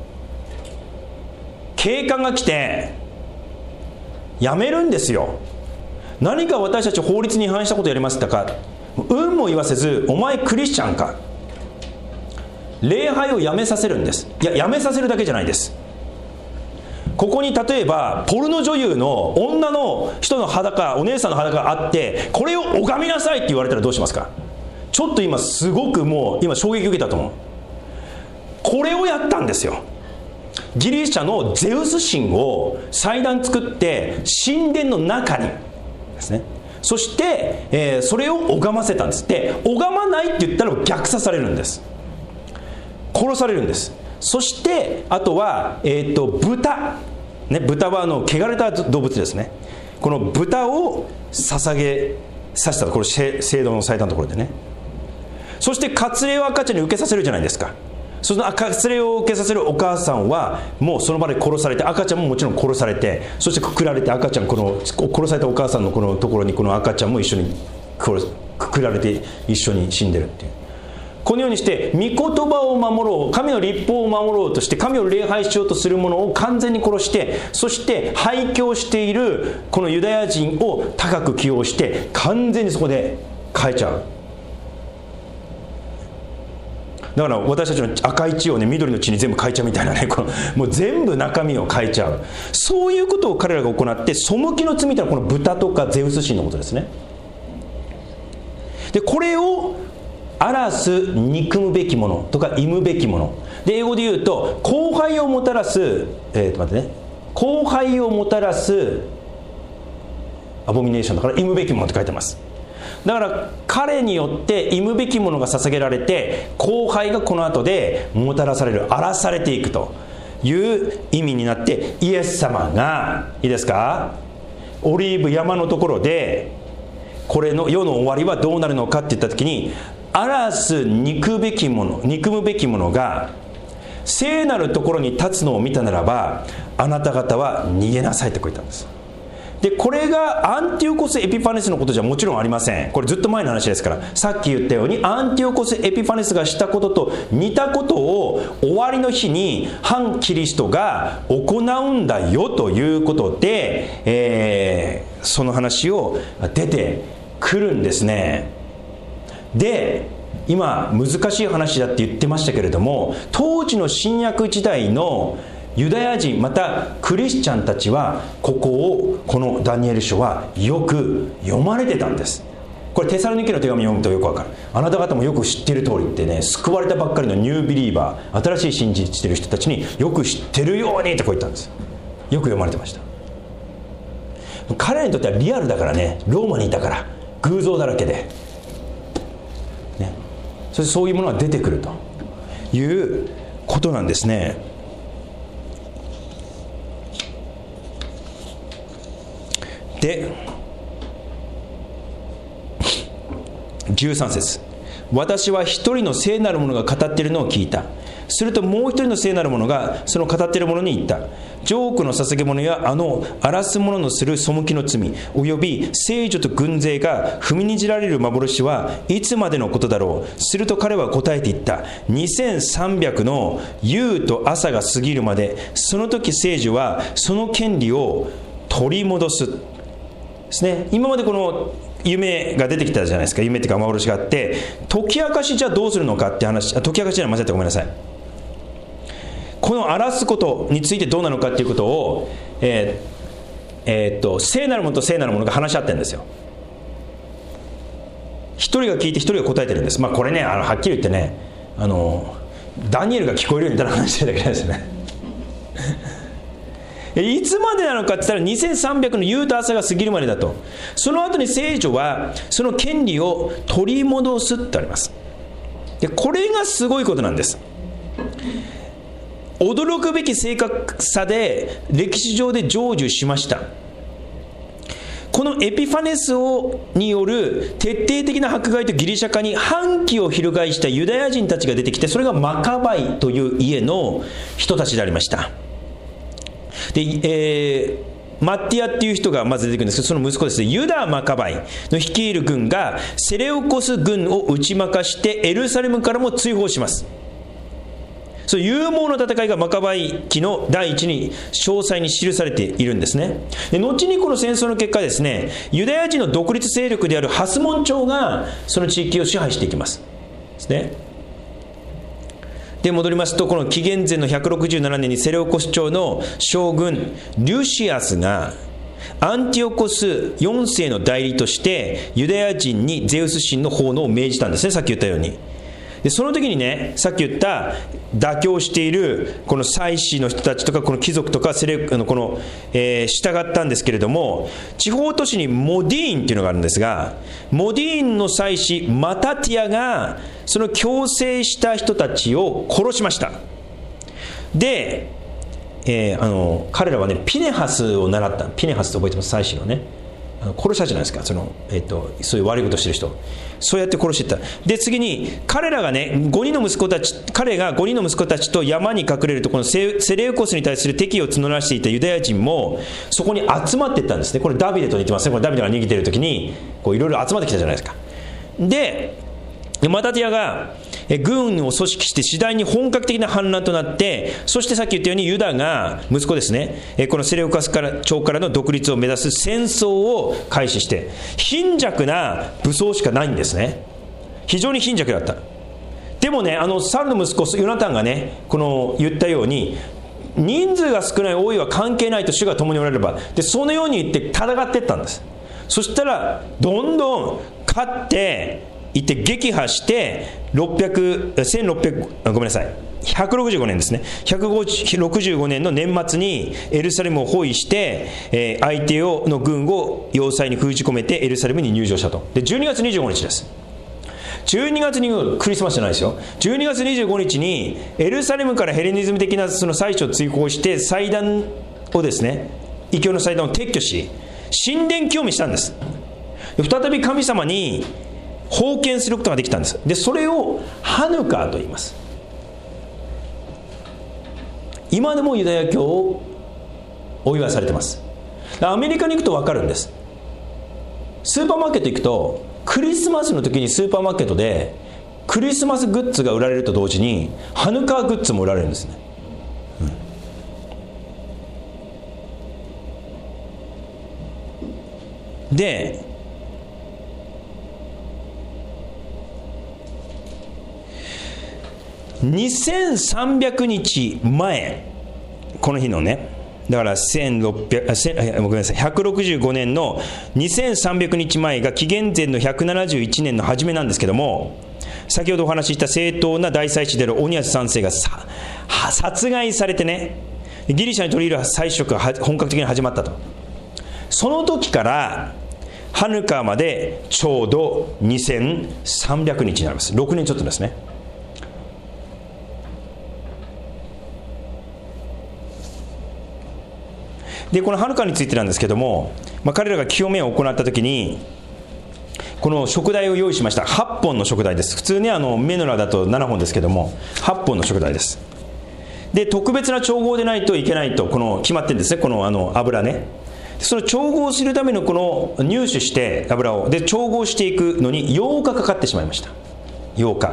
警官が来てやめるんですよ。何か私たち法律に違反したことやりましたか。運も言わせず、お前クリスチャンか。礼拝をやめさせるんです。いや、やめさせるだけじゃないです。ここに例えばポルノ女優の女の人の裸、お姉さんの裸があって、これを拝みなさいって言われたらどうしますか。ちょっと今すごくもう今衝撃受けたと思う。これをやったんですよ。 ギリシャのゼウス神を祭壇作って神殿の中にですね、そして、えー、それを拝ませたんです。で、拝まないって言ったら虐殺されるんです。殺されるんです。そしてあとは、えー、と豚、ね、豚はあの汚れた動物ですね。この豚を捧げさせた、これ聖堂の祭壇のところでね。そして割礼を赤ちゃんに受けさせるじゃないですか。その割礼を受けさせるお母さんはもうその場で殺されて、赤ちゃんももちろん殺されて、そしてくくられて、赤ちゃん、この殺されたお母さんのこのところにこの赤ちゃんも一緒にくくられて一緒に死んでるっていう。このようにして御言葉を守ろう、神の律法を守ろうとして神を礼拝しようとする者を完全に殺して、そして廃墟しているこのユダヤ人を高く起用して完全にそこで変えちゃう。だから私たちの赤い血をね、緑の血に全部変えちゃうみたいなね、このもう全部中身を変えちゃう、そういうことを彼らが行って、背きの罪というのはこの豚とかゼウス神のことですね。でこれを荒らす憎むべきものとか忌むべきもので、英語で言うと荒廃をもたらす、えー、と待ってね荒廃をもたらすアボミネーションだから忌むべきものって書いてます。だから彼によって忌むべきものが捧げられて、荒廃がこの後でもたらされる、荒らされていくという意味になって、イエス様がいいですか、オリーブ山のところでこれの世の終わりはどうなるのかって言った時に、荒らす憎べきもの憎むべきものが聖なるところに立つのを見たならば、あなた方は逃げなさいってこう言ったんです。でこれがアンティオコス・エピファネスのことじゃもちろんありません。これずっと前の話ですから、さっき言ったようにアンティオコス・エピファネスがしたことと似たことを終わりの日に反キリストが行うんだよということで、えー、その話を出てくるんですね。で今難しい話だって言ってましたけれども、当時の新約時代のユダヤ人またクリスチャンたちはここを、このダニエル書はよく読まれてたんです。これテサロニケの手紙を読むとよくわかる。あなた方もよく知っている通りってね、救われたばっかりのニュービリーバー、新しい信じしている人たちによく知ってるようにってこう言ったんです。よく読まれてました。彼らにとってはリアルだからね、ローマにいたから偶像だらけでね、そしてそういうものが出てくるということなんですね。でじゅうさん節、私は一人の聖なる者が語っているのを聞いた。するともう一人の聖なる者がその語っている者に言った。ジョークの捧げ物やあの荒らす者のする背きの罪および聖女と軍勢が踏みにじられる幻はいつまでのことだろう。すると彼は答えて言った。にせんさんびゃくの夕と朝が過ぎるまで、その時聖女はその権利を取り戻すですね。今までこの夢が出てきたじゃないですか。夢っていうか幻があって、解き明かしじゃあどうするのかって話、あ解き明かしじゃない、間違ってごめんなさい。この荒らすことについてどうなのかっていうことを、えーえー、っと聖なるものと聖なるものが話し合ってるんですよ。一人が聞いて一人が答えてるんです。まあこれね、あのはっきり言ってね、あのダニエルが聞こえるようにただ話してるだけなんですよね。いつまでなのかって言ったらにせんさんびゃくの夕と朝が過ぎるまでだと。その後に聖女はその権利を取り戻すってあります。でこれがすごいことなんです。驚くべき正確さで歴史上で成就しました。このエピファネスをによる徹底的な迫害とギリシャ化に反旗を翻したユダヤ人たちが出てきて、それがマカバイという家の人たちでありました。で、えー、マッティアっていう人がまず出てくるんですけど、その息子ですね、ユダ・マカバイの率いる軍がセレオコス軍を打ち負かしてエルサレムからも追放します。そういう勇猛な戦いがマカバイ記の第一に詳細に記されているんですね。で後にこの戦争の結果ですね、ユダヤ人の独立勢力であるハスモン朝がその地域を支配していきますですね。で戻りますと、この紀元前のひゃくろくじゅうななねんにセレオコス朝の将軍リュシアスがアンティオコスよん世の代理としてユダヤ人にゼウス神の奉納を命じたんですね。さっき言ったように。 でその時にね、さっき言った妥協しているこの祭司の人たちとかこの貴族とかセレこの、えー、従ったんですけれども、地方都市にモディーンっていうのがあるんですが、モディーンの祭司マタティアがその強制した人たちを殺しました。で、えー、あの彼らはねピネハスを習った。ピネハスって覚えてます？祭司のね、あの殺したじゃないですか、その、えー、とそういう悪いことしてる人、そうやって殺していった。で次に彼らがねごにんの息子たち彼がごにんの息子たちと山に隠れると、このセレウコスに対する敵意を募らせていたユダヤ人もそこに集まっていったんですね。これダビデと似てますね。これダビデが逃げている時にこういろいろ集まってきたじゃないですか。でマタティアが軍を組織して次第に本格的な反乱となって、そしてさっき言ったようにユダが息子ですね、このセレウカス朝からの独立を目指す戦争を開始して、貧弱な武装しかないんですね。非常に貧弱だった。でもね、あのサウルの息子ヨナタンがねこの言ったように、人数が少ない多いは関係ないと主が共におられれば、でそのように言って戦っていったんです。そしたらどんどん勝っていって撃破してろっぴゃく、せんろっぴゃく、ごめんなさい、ひゃくろくじゅうごねんですね。ひゃくろくじゅうごねんの年末にエルサレムを包囲して、えー、相手をの軍を要塞に封じ込めてエルサレムに入城したと。でじゅうにがつにじゅうごにちです。じゅうにがつにじゅうごにち、クリスマスじゃないですよ。じゅうにがつにじゅうごにちにエルサレムからヘレニズム的なその祭祀を追放して祭壇をですね、異教の祭壇を撤去し神殿清めしたんです。再び神様に奉献することができたんです。でそれをハヌカーと言います。今でもユダヤ教をお祝いされてます。アメリカに行くと分かるんです。スーパーマーケット行くとクリスマスの時にスーパーマーケットでクリスマスグッズが売られると同時にハヌカーグッズも売られるんですね、うん、でにせんさんびゃくにちまえ、この日のね、だからせんろっぴゃく、ごめんなさい、ひゃくろくじゅうごねんのにせんさんびゃくにちまえが紀元前のひゃくななじゅういちねんの初めなんですけども、先ほどお話しした正当な大祭司であるオニアスさんせいがさ殺害されてね、ギリシャに取り入れる祭祀が本格的に始まったと。その時からハヌカーまでちょうどにせんさんびゃくにちになります。ろくねんちょっとですね。でこのハヌカについてなんですけども、まあ、彼らが清めを行った時にこの食材を用意しました。はっぽんの食材です。普通ね、あのメノラだとななほんですけどもはっぽんの食材です。で特別な調合でないといけないとこの決まってるんですね。このあの油ね、その調合するためのこの入手して油をで調合していくのにようかかかってしまいました。ようか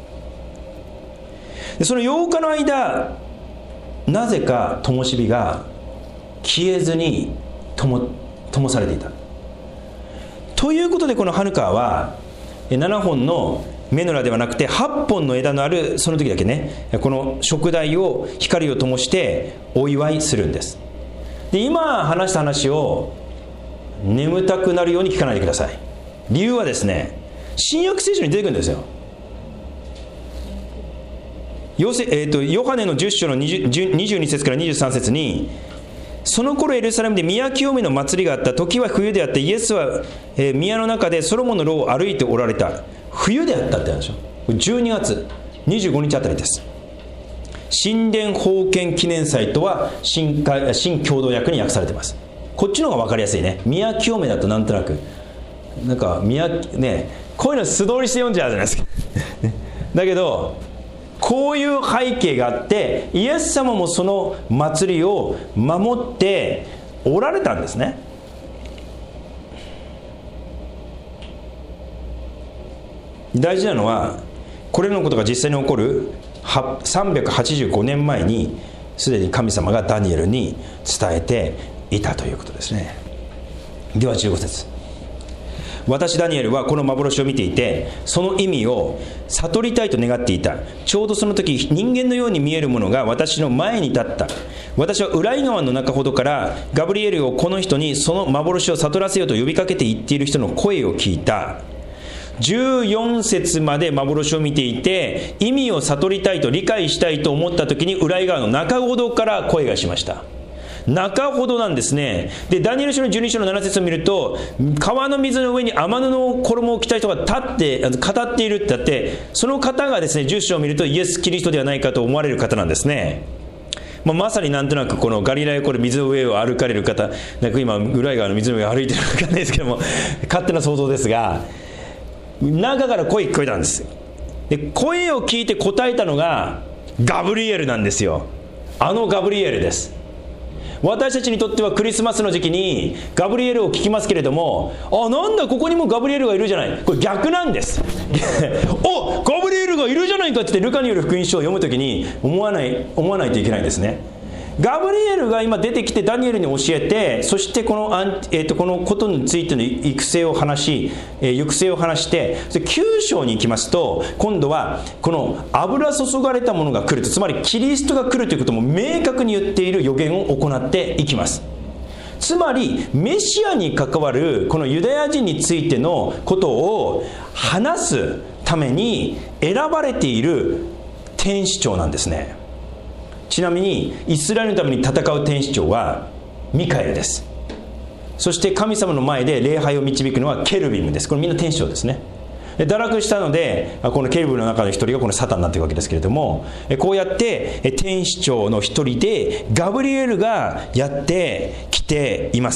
でそのようかの間、なぜか灯火が消えずに灯されていたということで、このハヌカーはななほんのメノラではなくてはっぽんの枝のあるその時だけね、この食材を光を灯してお祝いするんです。で今話した話を眠たくなるように聞かないでください。理由はですね、新約聖書に出てくるんですよ。ヨセ、えーと、ヨハネのじゅっ章のにじゅうに節からにじゅうさん節に、その頃エルサレムで宮清めの祭りがあった。時は冬であって、イエスは、えー、宮の中でソロモンの牢を歩いておられた。冬であったってなんでしょう。じゅうにがつにじゅうごにちあたりです。神殿封建記念祭とは 新, 新共同訳に訳されています。こっちの方が分かりやすいね。宮清めだとなんとなくなんか宮ね、こういうの素通りして読んじゃうじゃないですかだけどこういう背景があって、イエス様もその祭りを守っておられたんですね。大事なのは、これらのことが実際に起こるさんびゃくはちじゅうごねんまえにすでに神様がダニエルに伝えていたということですね。ではじゅうご節、私ダニエルはこの幻を見ていて、その意味を悟りたいと願っていた。ちょうどその時、人間のように見えるものが私の前に立った。私は浦井川の中ほどからガブリエルをこの人にその幻を悟らせようと呼びかけて言っている人の声を聞いた。 じゅうよん節まで幻を見ていて、意味を悟りたいと理解したいと思った時に、裏井川の中ほどから声がしました。中ほどなんですね。で、ダニエル書のじゅうに章のなな節を見ると、川の水の上に天布の衣を着た人が立って語っているってあって、その方がですね、じゅっ章を見るとイエス・キリストではないかと思われる方なんですね。まあ、まさになんとなくこのガリラヤ湖で水の上を歩かれる方、なんか今裏井川の水の上を歩いてるのかわかんないですけども、勝手な想像ですが、中から声聞こえたんです。で、声を聞いて答えたのがガブリエルなんですよ。あのガブリエルです。私たちにとってはクリスマスの時期にガブリエルを聞きますけれども、あ、なんだここにもガブリエルがいるじゃない、これ逆なんですお、ガブリエルがいるじゃないかって言ってルカによる福音書を読むときに思わない思わないといけないんですね。ガブリエルが今出てきてダニエルに教えて、そしてこの、えー、とこのことについての育成を話し、えー、行く末を話して、きゅう章に行きますと、今度はこの油注がれたものが来ると、つまりキリストが来るということも明確に言っている予言を行っていきます。つまりメシアに関わるこのユダヤ人についてのことを話すために選ばれている天使長なんですね。ちなみにイスラエルのために戦う天使長はミカエルです。そして神様の前で礼拝を導くのはケルビムです。これみんな天使長ですね。で堕落したので、このケルビムの中の一人がこのサタンになっているわけですけれども、こうやって天使長の一人でガブリエルがやってきています。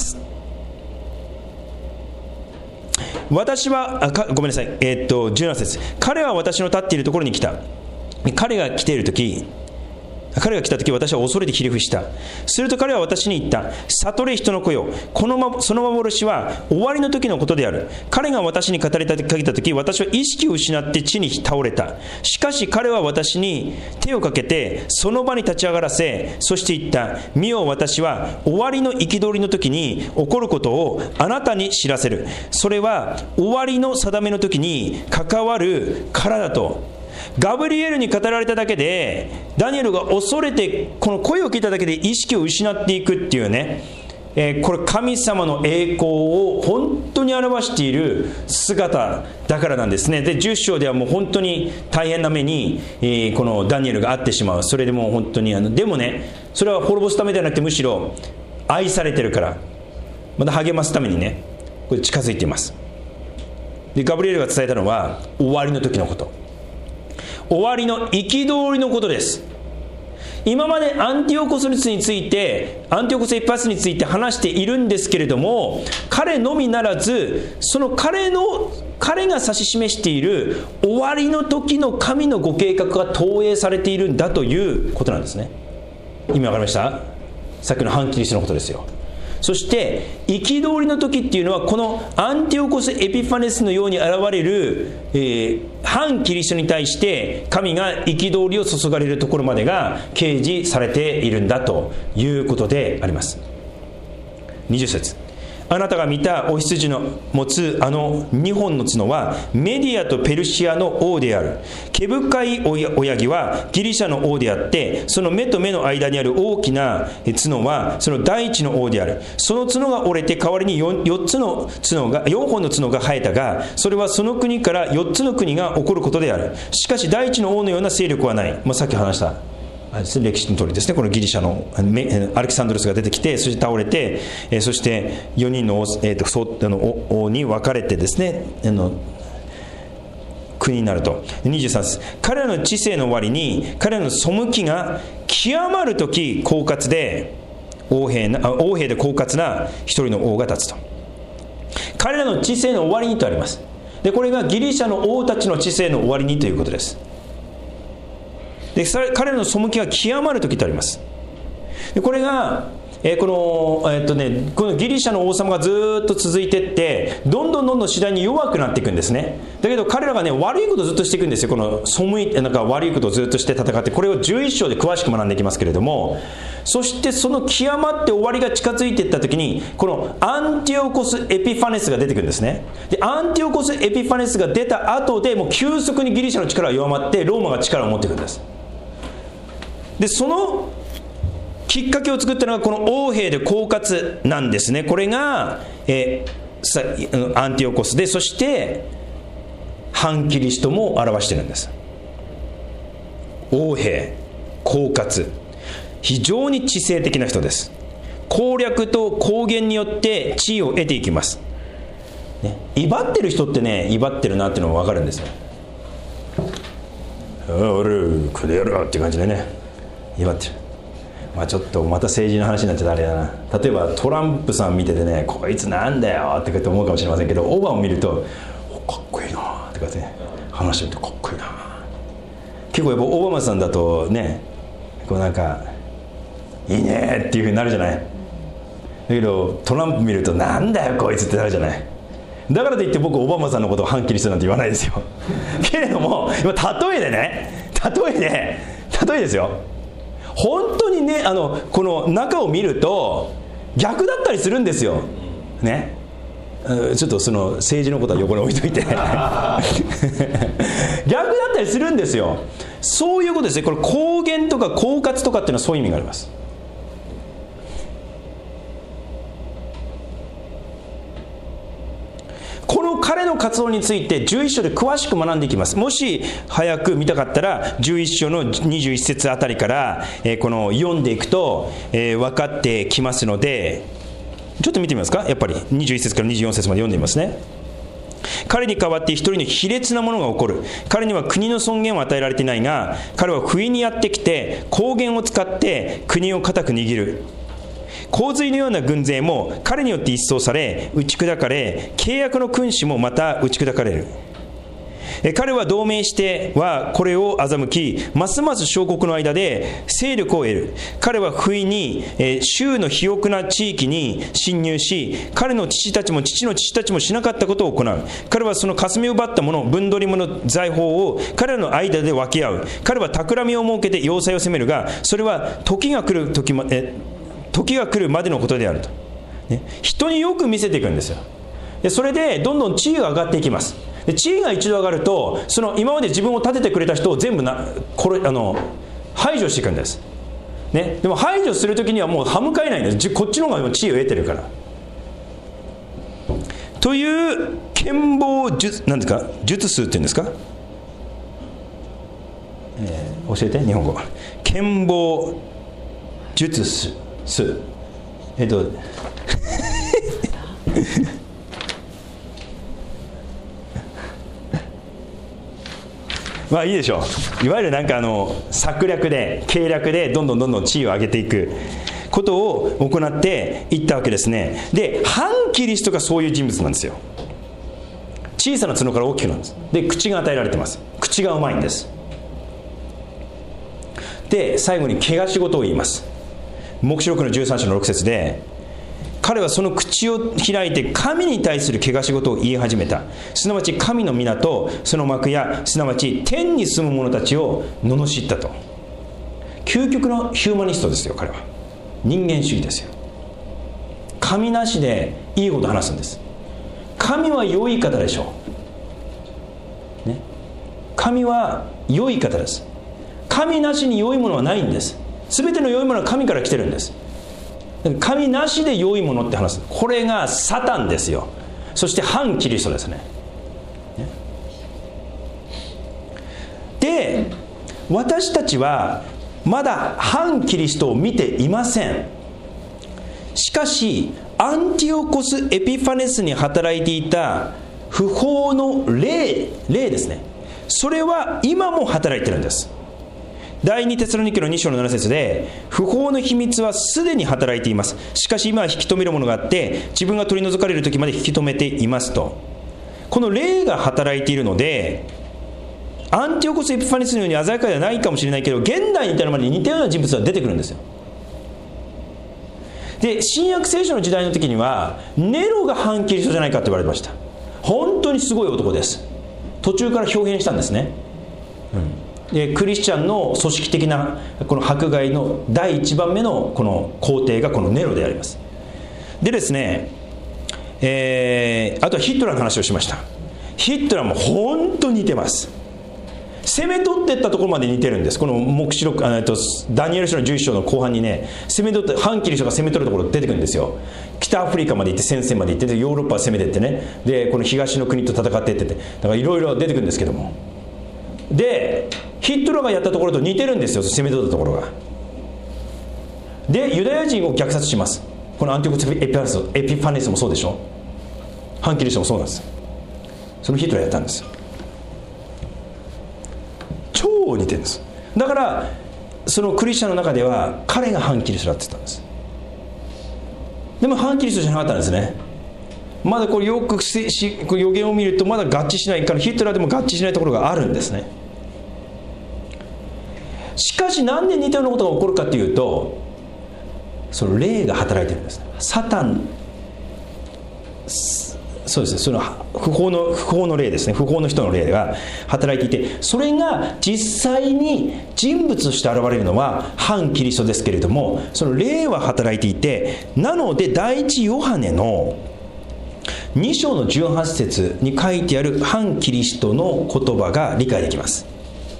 私はあかごめんなさい、えー、っとじゅうなな節、彼は私の立っているところに来た。彼が来ているとき彼が来たとき、私は恐れてひれ伏した。すると彼は私に言った。悟れ人の子よ、この、ま、その幻は終わりの時のことである。彼が私に語りかけたとき、私は意識を失って地に倒れた。しかし彼は私に手をかけてその場に立ち上がらせ、そして言った。見よ、私は終わりの憤りの時に起こることをあなたに知らせる。それは終わりの定めの時に関わるからだと。ガブリエルに語られただけで、ダニエルが恐れて、この声を聞いただけで意識を失っていくっていうね、えー、これ神様の栄光を本当に表している姿だからなんですね。でじゅっ章ではもう本当に大変な目に、えー、このダニエルが遭ってしまう。それでもう本当にあのでもね、それは滅ぼすためではなくて、むしろ愛されてるからまた励ますためにね、これ近づいています。でガブリエルが伝えたのは終わりの時のこと、終わりの憤りのことです。今までアンティオコスについて、アンティオコスエピファネスについて話しているんですけれども、彼のみならず、その彼の彼が指し示している終わりの時の神のご計画が投影されているんだということなんですね。意味わかりました？さっきの反キリストのことですよ。そして憤りの時っていうのは、このアンティオコスエピファネスのように現れる、えー、反キリストに対して神が憤りを注がれるところまでが掲示されているんだということであります。にじゅっ節、あなたが見たお羊の持つあのにほんの角はメディアとペルシアの王である。毛深い親木はギリシャの王であって、その目と目の間にある大きな角はその大地の王である。その角が折れて代わりに 4, 4つの角がよんほんの角が生えたが、それはその国からよっつの国が起こることである。しかし大地の王のような勢力はない。まあ、さっき話した歴史の通りですね。このギリシャのアレキサンドロスが出てきて、そして倒れて、そしてよにんの王、えー、とあの王に分かれてですね、あの国になると。にじゅうさん節、彼らの知性の終わりに彼らの背きが極まるとき、狡猾で横柄な横柄で狡猾な一人の王が立つと。彼らの知性の終わりにとあります。でこれがギリシャの王たちの知性の終わりにということです。で彼らの背きが極まるときとあります。でこれが、えーこのえーっとね、このギリシャの王様がずっと続いていって、どんどんどんどん次第に弱くなっていくんですね。だけど彼らがね、悪いことをずっとしていくんですよ。この背いなんか悪いことをずっとして戦って、これをじゅういっ章で詳しく学んでいきますけれども、そしてその極まって終わりが近づいていったときに、このアンティオコスエピファネスが出てくるんですね。でアンティオコスエピファネスが出た後でもう急速にギリシャの力が弱まって、ローマが力を持っていくんです。でそのきっかけを作ったのがこの王兵で狡猾なんですね。これが、えー、アンティオコスで、そして反キリストも表しているんです。横兵、狡猾、非常に知性的な人です。攻略と公言によって地位を得ていきます、ね、威張ってる人ってね、威張ってるなっていうのも分かるんですよ。俺これやるっていう感じでね、威張ってる。まあちょっとまた政治の話になっちゃったあれだな。例えばトランプさん見ててね、こいつなんだよって思うかもしれませんけど、オバマを見るとかっこいいなってかって、ね、話してみてかっこいいな。結構やっぱオバマさんだとね、こうなんかいいねっていう風になるじゃない。だけどトランプ見るとなんだよこいつってなるじゃない。だからといって僕オバマさんのことを反キリストなんて言わないですよけれども、今例えでね、例えで例えですよ、本当にね、あのこの中を見ると逆だったりするんですよね。ちょっとその政治のことは横に置いといて逆だったりするんですよ。そういうことですね。これ公言とか狡猾とかっていうのはそういう意味があります。この彼の活動についてじゅういっ章で詳しく学んでいきます。もし早く見たかったらじゅういっ章のにじゅういち節あたりから、えー、この読んでいくと、えー、分かってきますので、ちょっと見てみますか。やっぱりにじゅういち節からにじゅうよん節まで読んでみますね。彼に代わって一人の卑劣なものが起こる。彼には国の尊厳を与えられていないが、彼は不意にやってきて公言を使って国を固く握る。洪水のような軍勢も彼によって一掃され打ち砕かれ、契約の君主もまた打ち砕かれる。彼は同盟してはこれを欺き、ますます小国の間で勢力を得る。彼は不意に州の肥沃な地域に侵入し、彼の父たちも父の父たちもしなかったことを行う。彼はその霞を奪ったもの、分取り物、財宝を彼らの間で分け合う。彼は企みを設けて要塞を攻めるが、それは時が来る時まえ時が来るまでのことであると、ね、人によく見せていくんですよ。でそれでどんどん地位が上がっていきます。で地位が一度上がると、その今まで自分を立ててくれた人を全部なこれあの排除していくんです、ね、でも排除するときにはもう歯向かえないんです。こっちの方が地位を得てるからという剣謀術、なんですか、術数っていうんですか、えー、教えて日本語。剣謀術数えっとまあいいでしょう。いわゆるなんかあの策略で計略でどんどんどんどん地位を上げていくことを行っていったわけですね。で反キリストがそういう人物なんですよ。小さな角から大きくなるんです。で口が与えられてます。口がうまいんです。で最後に汚し事を言います。黙示録のじゅうさん章のろく節で、彼はその口を開いて神に対する汚し事を言い始めた。すなわち神の皆とその幕や、すなわち天に住む者たちを罵ったと。究極のヒューマニストですよ。彼は人間主義ですよ。神なしでいいこと話すんです。神は良い方でしょう、ね、神は良い方です。神なしに良いものはないんです。すべての良いものは神から来てるんです。神なしで良いものって話す。これがサタンですよ。そして反キリストですね。で私たちはまだ反キリストを見ていません。しかしアンティオコス・エピファネスに働いていた不法の霊霊ですね。それは今も働いてるんです。第二テサロニケのに章のなな節で、不法の秘密はすでに働いています。しかし今は引き止めるものがあって、自分が取り除かれる時まで引き止めていますと。この霊が働いているので、アンティオコス・エピファネスのように鮮やかではないかもしれないけど、現代に至るまでに似たような人物が出てくるんですよ。で新約聖書の時代の時にはネロが反キリストじゃないかと言われてました。本当にすごい男です。途中から表現したんですね、うん、でクリスチャンの組織的なこの迫害の第一番目のこの皇帝がこのネロであります。でですね、えー、あとはヒットラーの話をしました。ヒットラーも本当に似てます。 攻め取っていったところまで似てるんです。この黙示録、あとダニエル書のじゅういち章の後半にね、攻め取って反キリストが攻め取るところ出てくるんですよ。北アフリカまで行って戦線まで行って、ヨーロッパを攻めていってね、でこの東の国と戦っていってて、だからいろいろ出てくるんですけども、でヒットラーがやったところと似てるんですよ、攻め取ったところが。でユダヤ人を虐殺します。このアンティオコス・エピファネス、エピファネスもそうでしょ、反キリストもそうなんです。そのヒットラーやったんです。超似てるんです。だからそのクリスチャンの中では彼が反キリストだって言ったんです。でも反キリストじゃなかったんですね。まだこれよくしこれ予言を見るとまだ合致しないから、ヒットラーでも合致しないところがあるんですね。しかしなんで似たようなことが起こるかというと、その霊が働いてるんです。サタン、そうですね、その不法の不法の霊ですね、不法の人の霊が働いていて、それが実際に人物として現れるのは反キリストですけれども、その霊は働いていて、なので第一ヨハネのに章のじゅうはち節に書いてある反キリストの言葉が理解できます。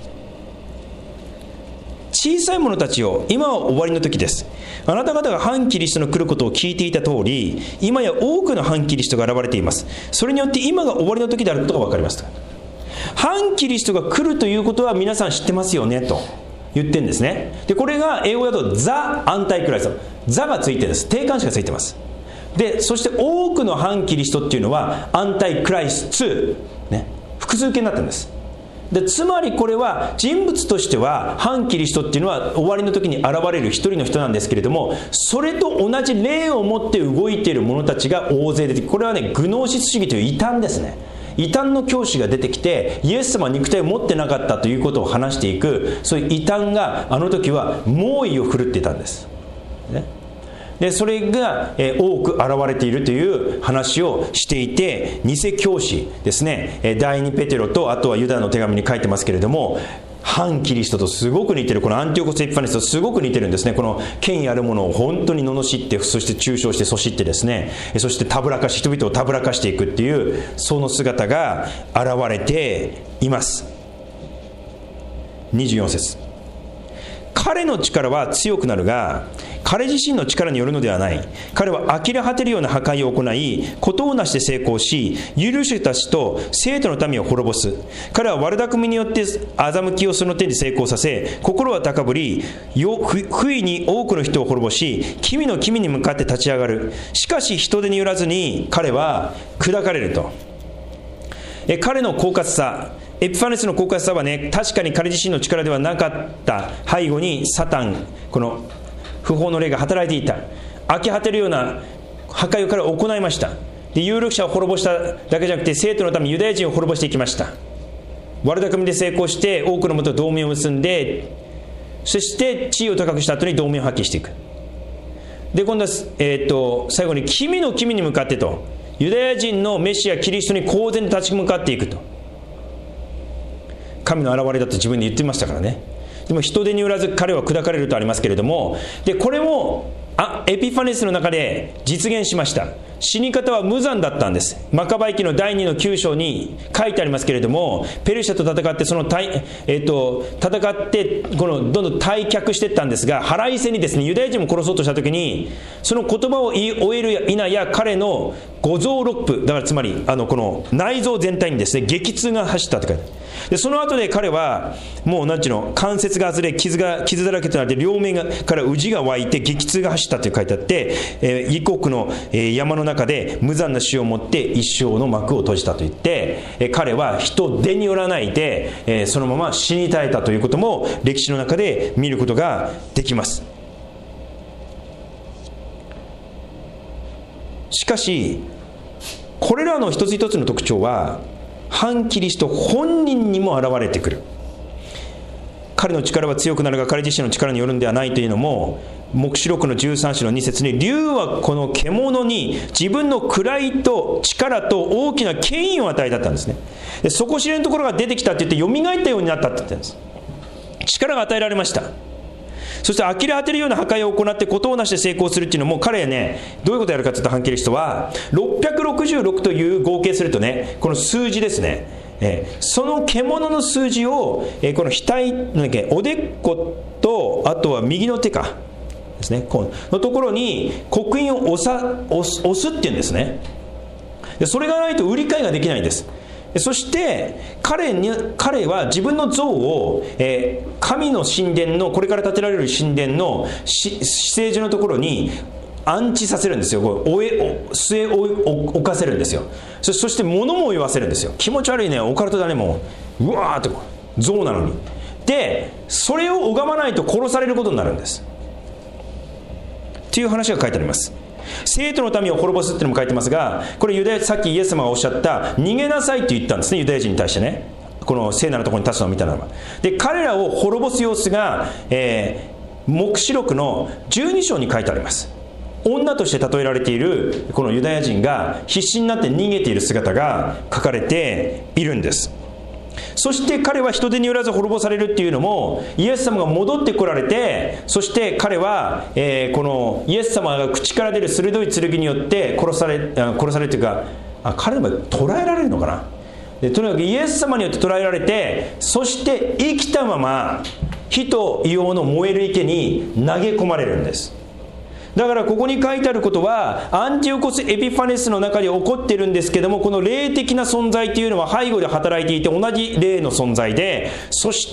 小さい者たちよ、今は終わりの時です。あなた方が反キリストの来ることを聞いていた通り、今や多くの反キリストが現れています。それによって今が終わりの時であることが分かります。反キリストが来るということは皆さん知ってますよねと言ってるんですね。でこれが英語だとザ・アンタイクライスト、ザがついてるんです。定冠詞がついてます。でそして多くの反キリストっていうのはアンタイクライスツ、ね、複数形になってるんです。でつまりこれは人物としては反キリストっていうのは終わりの時に現れる一人の人なんですけれども、それと同じ霊を持って動いている者たちが大勢出てきて、これはねグノーシス主義という異端ですね。異端の教師が出てきて、イエス様は肉体を持ってなかったということを話していく、そういう異端があの時は猛威を振るっていたんです、ね、でそれが、えー、多く現れているという話をしていて、偽教師ですね、えー、第二ペテロとあとはユダの手紙に書いてますけれども、反キリストとすごく似てる。このアンティオコス・エピファネスとすごく似てるんですね。この権威あるものを本当に罵って、そして中傷してそしってですね、そしてたぶらかし、人々をたぶらかしていくっていうその姿が現れています。にじゅうよん節、彼の力は強くなるが彼自身の力によるのではない。彼は呆れ果てるような破壊を行い、事をなして成功し、有力者たちと生徒の民を滅ぼす。彼は悪巧みによって欺きをその手に成功させ、心は高ぶり、不意に多くの人を滅ぼし、君の君に向かって立ち上がる。しかし人手によらずに彼は砕かれると。え彼の狡猾さ、エピファネスの狡猾さはね、確かに彼自身の力ではなかった背後にサタン、この不法の霊が働いていた。飽き果てるような破壊を彼は行いました。で有力者を滅ぼしただけじゃなくて、生徒のためユダヤ人を滅ぼしていきました。悪巧みで成功して多くの者と同盟を結んで、そして地位を高くした後に同盟を発揮していく。で今度は、えー、と最後に君の君に向かってと、ユダヤ人のメシアキリストに公然に立ち向かっていくと。神の現れだと自分で言ってましたからね。でも人手によらず彼は砕かれるとありますけれども、でこれもあエピファネスの中で実現しました。死に方は無残だったんです。マカバイ記のだいにのきゅう章に書いてありますけれども、ペルシャと戦ってその対、えー、と戦ってこのどんどん退却していったんですが、腹いせにですねユダヤ人も殺そうとした時に、その言葉を言い終えるや否や彼の五臓六腑、だからつまりあのこの内臓全体にですね激痛が走ったって書いてある。でその後で彼はもう何ていうの、関節が外れ傷が傷だらけとなって、両面がから宇治が湧いて激痛が走ったって書いてあって、えー、異国の、えー、山の中で無残な死をもって一生の幕を閉じたと言って、えー、彼は人手によらないで、えー、そのまま死に絶えたということも歴史の中で見ることができます。しかしこれらの一つ一つの特徴は反キリスト本人にも現れてくる。彼の力は強くなるが彼自身の力によるんではないというのも、黙示録のじゅうさん章のに節に、竜はこの獣に自分の位と力と大きな権威を与えたったんですね。で底知れぬところが出てきたって言って蘇ったようになったって言ってるんです。力が与えられました。そして呆れ果てるような破壊を行って事をなして成功するっていうのも、彼はねどういうことをやるかというと、反キリストはろっぴゃくろくじゅうろくという合計するとね、この数字ですね、 えー、その獣の数字を、えー、この額なんだっけ、おでっことあとは右の手かですね、このところに刻印を押さ押す、押すっていうんですね。でそれがないと売り買いができないんです。そして彼に彼は自分の像を、えー、神の神殿のこれから建てられる神殿の至聖所のところに安置させるんですよ。こうおえお据え置かせるんですよ。 そ, そして物も言わせるんですよ。気持ち悪いね、オカルトだね、もううわーって像なのに。でそれを拝まないと殺されることになるんですっていう話が書いてあります。生徒の民を滅ぼすっていうのも書いてますが、これユダヤ、さっきイエス様がおっしゃった逃げなさいって言ったんですね、ユダヤ人に対してね。この聖なるところに立つのを見たならば。で彼らを滅ぼす様子が、えー、黙示録のじゅうに章に書いてあります。女として例えられているこのユダヤ人が必死になって逃げている姿が書かれているんです。そして彼は人手によらず滅ぼされるっていうのも、イエス様が戻ってこられて、そして彼は、えー、このイエス様が口から出る鋭い剣によって殺され殺されるというか、あ彼の場合捕らえられるのかな。でとにかくイエス様によって捕らえられて、そして生きたまま火と硫黄の燃える池に投げ込まれるんです。だからここに書いてあることはアンティオコス・エピファネスの中で起こっているんですけども、この霊的な存在というのは背後で働いていて同じ霊の存在で、そして、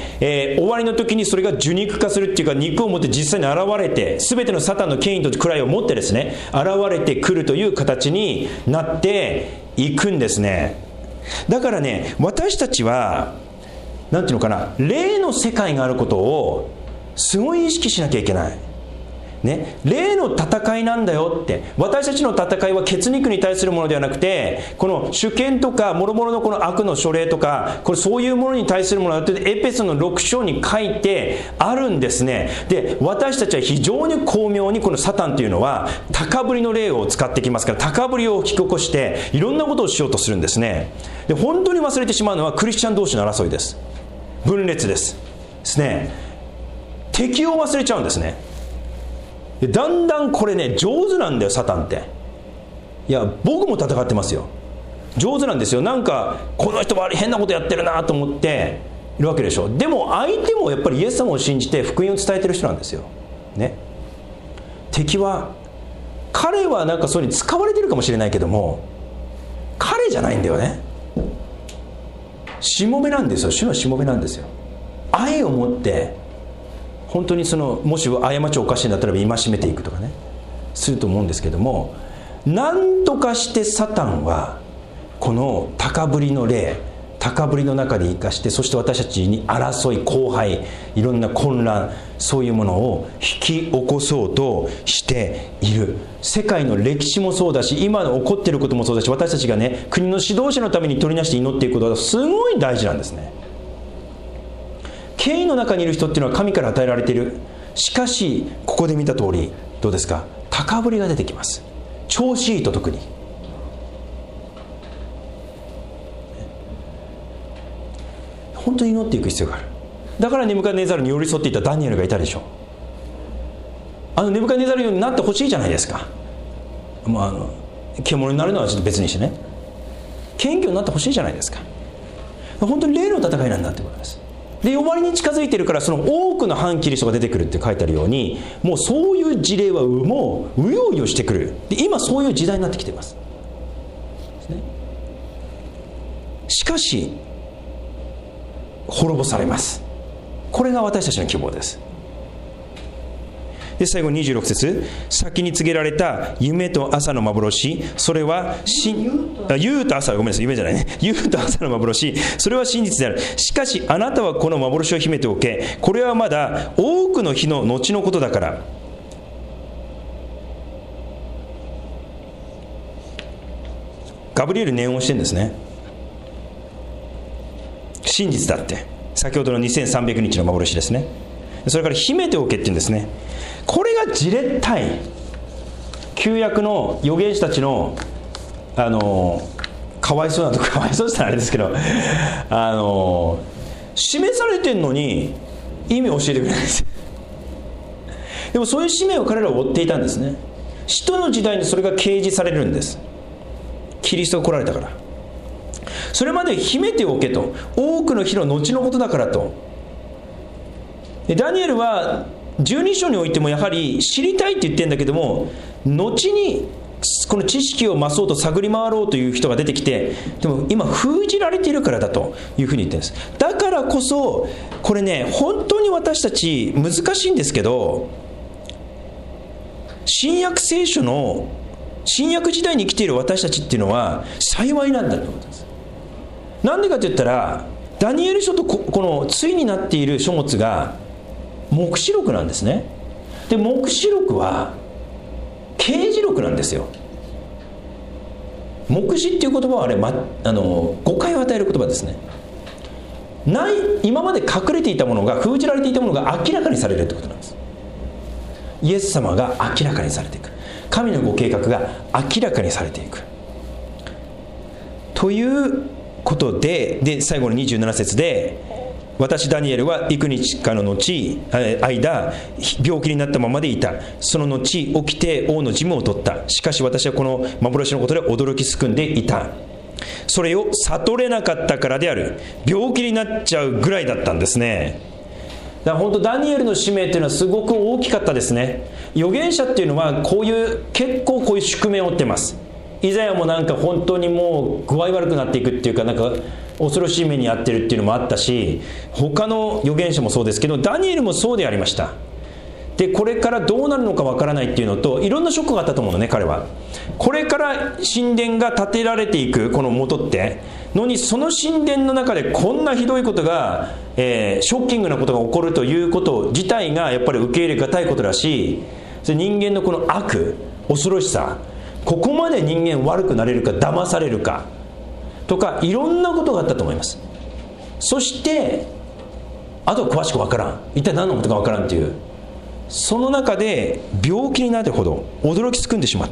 えー、終わりの時にそれが受肉化するっていうか、肉を持って実際に現れて、全てのサタンの権威と位を持ってですね現れてくるという形になっていくんですね。だからね、私たちはなんていうのかな、霊の世界があることをすごい意識しなきゃいけないね、霊の戦いなんだよって。私たちの戦いは血肉に対するものではなくて、この主権とか諸々のこの悪の書類とか、これそういうものに対するものだってエペソのろく章に書いてあるんですね。で私たちは非常に巧妙にこのサタンというのは高ぶりの霊を使ってきますから、高ぶりを引き起こしていろんなことをしようとするんですね。で本当に忘れてしまうのはクリスチャン同士の争いです。分裂ですですね。敵を忘れちゃうんですね。だんだんこれね上手なんだよ、サタンって。いや僕も戦ってますよ。上手なんですよ。なんかこの人は変なことやってるなと思っているわけでしょ。でも相手もやっぱりイエス様を信じて福音を伝えてる人なんですよね。敵は彼はなんかそれに使われてるかもしれないけども、彼じゃないんだよね。しもべなんですよ。主のしもべなんですよ。愛を持って本当にそのもし過ちを犯してんだったら戒めていくとかねすると思うんですけども、なんとかしてサタンはこの高ぶりの霊、高ぶりの中で生かして、そして私たちに争い、荒廃、いろんな混乱、そういうものを引き起こそうとしている。世界の歴史もそうだし、今起こっていることもそうだし、私たちがね国の指導者のために取りなして祈っていくことはすごい大事なんですね。権威の中にいる人っていうのは神から与えられている。しかしここで見た通りどうですか、高ぶりが出てきます。調子いいと特に本当に祈っていく必要がある。だからネブカデネザルに寄り添っていたダニエルがいたでしょう。あのネブカデネザルようになってほしいじゃないですか。まあ、あの獣になるのはちょっと別にしてね、謙虚になってほしいじゃないですか。本当に霊の戦いなんだってことです。で終わりに近づいているから、その多くの反キリストが出てくるって書いてあるように、もうそういう事例はもううようよしてくる。で今そういう時代になってきています、ね、しかし滅ぼされます。これが私たちの希望です。で最後にじゅうろく節、先に告げられた夢と朝の幻、それは夕と朝、ごめんなさい、夢じゃないね、夕と朝の幻、それは真実である。しかしあなたはこの幻を秘めておけ、これはまだ多くの日の後のことだから。ガブリエル念をしてるんですね。真実だって、先ほどのにせんさんびゃくにちの幻ですね。それから秘めておけって言うんですね。これがじれったい旧約の預言者たちのあのかわいそうなとこ、かわいそうしたらあれですけど、あの示されてんのに意味を教えてくれないんです。でもそういう使命を彼らは追っていたんですね。使徒の時代にそれが掲示されるんです。キリストが来られたから。 それまで秘めておけと、多くの日の後のことだからと。でダニエルはじゅうに章においてもやはり知りたいって言ってるんだけども、後にこの知識を増そうと探り回ろうという人が出てきて、でも今封じられているからだというふうに言ってるんです。だからこそこれね、本当に私たち難しいんですけど、新約聖書の新約時代に生きている私たちっていうのは幸いなんだということです。なんでかと言ったら、ダニエル書と こ, この対になっている書物が黙示録なんですね。で黙示録は啓示録なんですよ。黙示っていう言葉はあれ、ま、あの誤解を与える言葉ですね。ない今まで隠れていたものが、封じられていたものが明らかにされるということなんです。イエス様が明らかにされていく、神のご計画が明らかにされていくということで、で最後のにじゅうなな節で、私ダニエルは幾日かの後間病気になったままでいた。その後起きて王の事務を取った。しかし私はこの幻のことで驚きすくんでいた。それを悟れなかったからである。病気になっちゃうぐらいだったんですね。だから本当ダニエルの使命というのはすごく大きかったですね。預言者っていうのはこういう結構こういう宿命を負ってます。イザヤもなんか本当にもう具合悪くなっていくっていうか、なんか恐ろしい目に遭ってるっていうのもあったし、他の預言者もそうですけど、ダニエルもそうでありました。でこれからどうなるのかわからないっていうのと、いろんなショックがあったと思うのね、彼は。これから神殿が建てられていくこの元ってのに、その神殿の中でこんなひどいことが、えー、ショッキングなことが起こるということ自体がやっぱり受け入れがたいことだし、それ人間のこの悪、恐ろしさ、ここまで人間悪くなれるか、騙されるかとか、いろんなことがあったと思います。そしてあとは詳しくわからん、一体何のことかわからんという、その中で病気になるほど驚きすくんでしまった。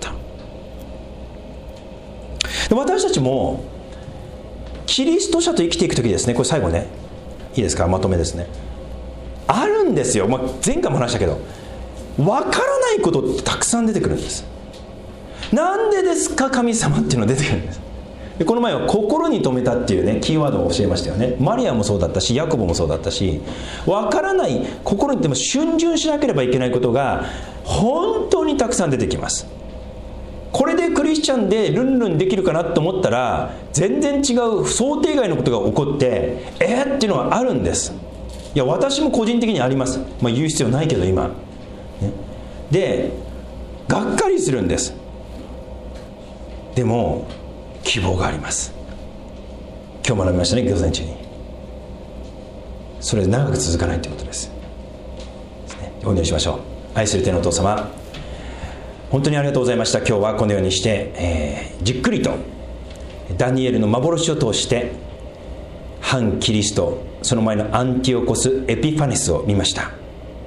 私たちもキリスト者と生きていくときですね、これ最後ね、いいですか、まとめですね、あるんですよ、まあ、前回も話したけど、わからないことってたくさん出てくるんです。なんでですか神様っていうのが出てくるんです。でこの前は心に留めたっていうねキーワードを教えましたよね。マリアもそうだったし、ヤコブもそうだったし、わからない心にでも逡巡しなければいけないことが本当にたくさん出てきます。これでクリスチャンでルンルンできるかなと思ったら、全然違う想定外のことが起こってえー、っていうのはあるんです。いや私も個人的にあります、まあ、言う必要ないけど今、ね、でがっかりするんです。でも希望があります。今日学びましたね、午前中に。それで長く続かないということです。ですね、お祈りしましょう。愛する天のお父様、本当にありがとうございました。今日はこのようにして、えー、じっくりとダニエルの幻を通して反キリスト、その前のアンティオコス・エピファネスを見ました。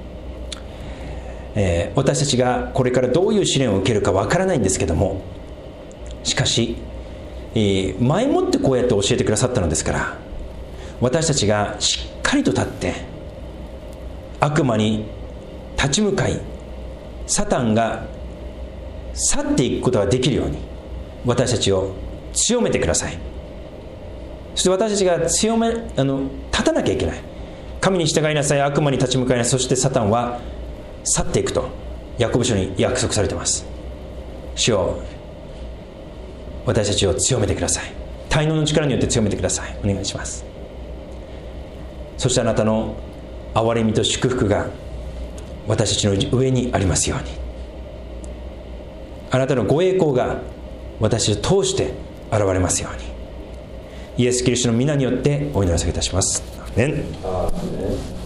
えー、私たちがこれからどういう試練を受けるかわからないんですけども、しかしえー、前もってこうやって教えてくださったのですから、私たちがしっかりと立って悪魔に立ち向かい、サタンが去っていくことができるように私たちを強めてください。そして私たちが強めあの立たなきゃいけない。神に従いなさい、悪魔に立ち向かいなさい、そしてサタンは去っていくとヤコブ書に約束されています。主よ、私たちを強めてください。滞納の力によって強めてください。お願いします。そしてあなたの憐れみと祝福が私たちの上にありますように、あなたのご栄光が私たちを通して現れますように、イエス・キリストの皆によってお祈りを捧げいたします。アーメン。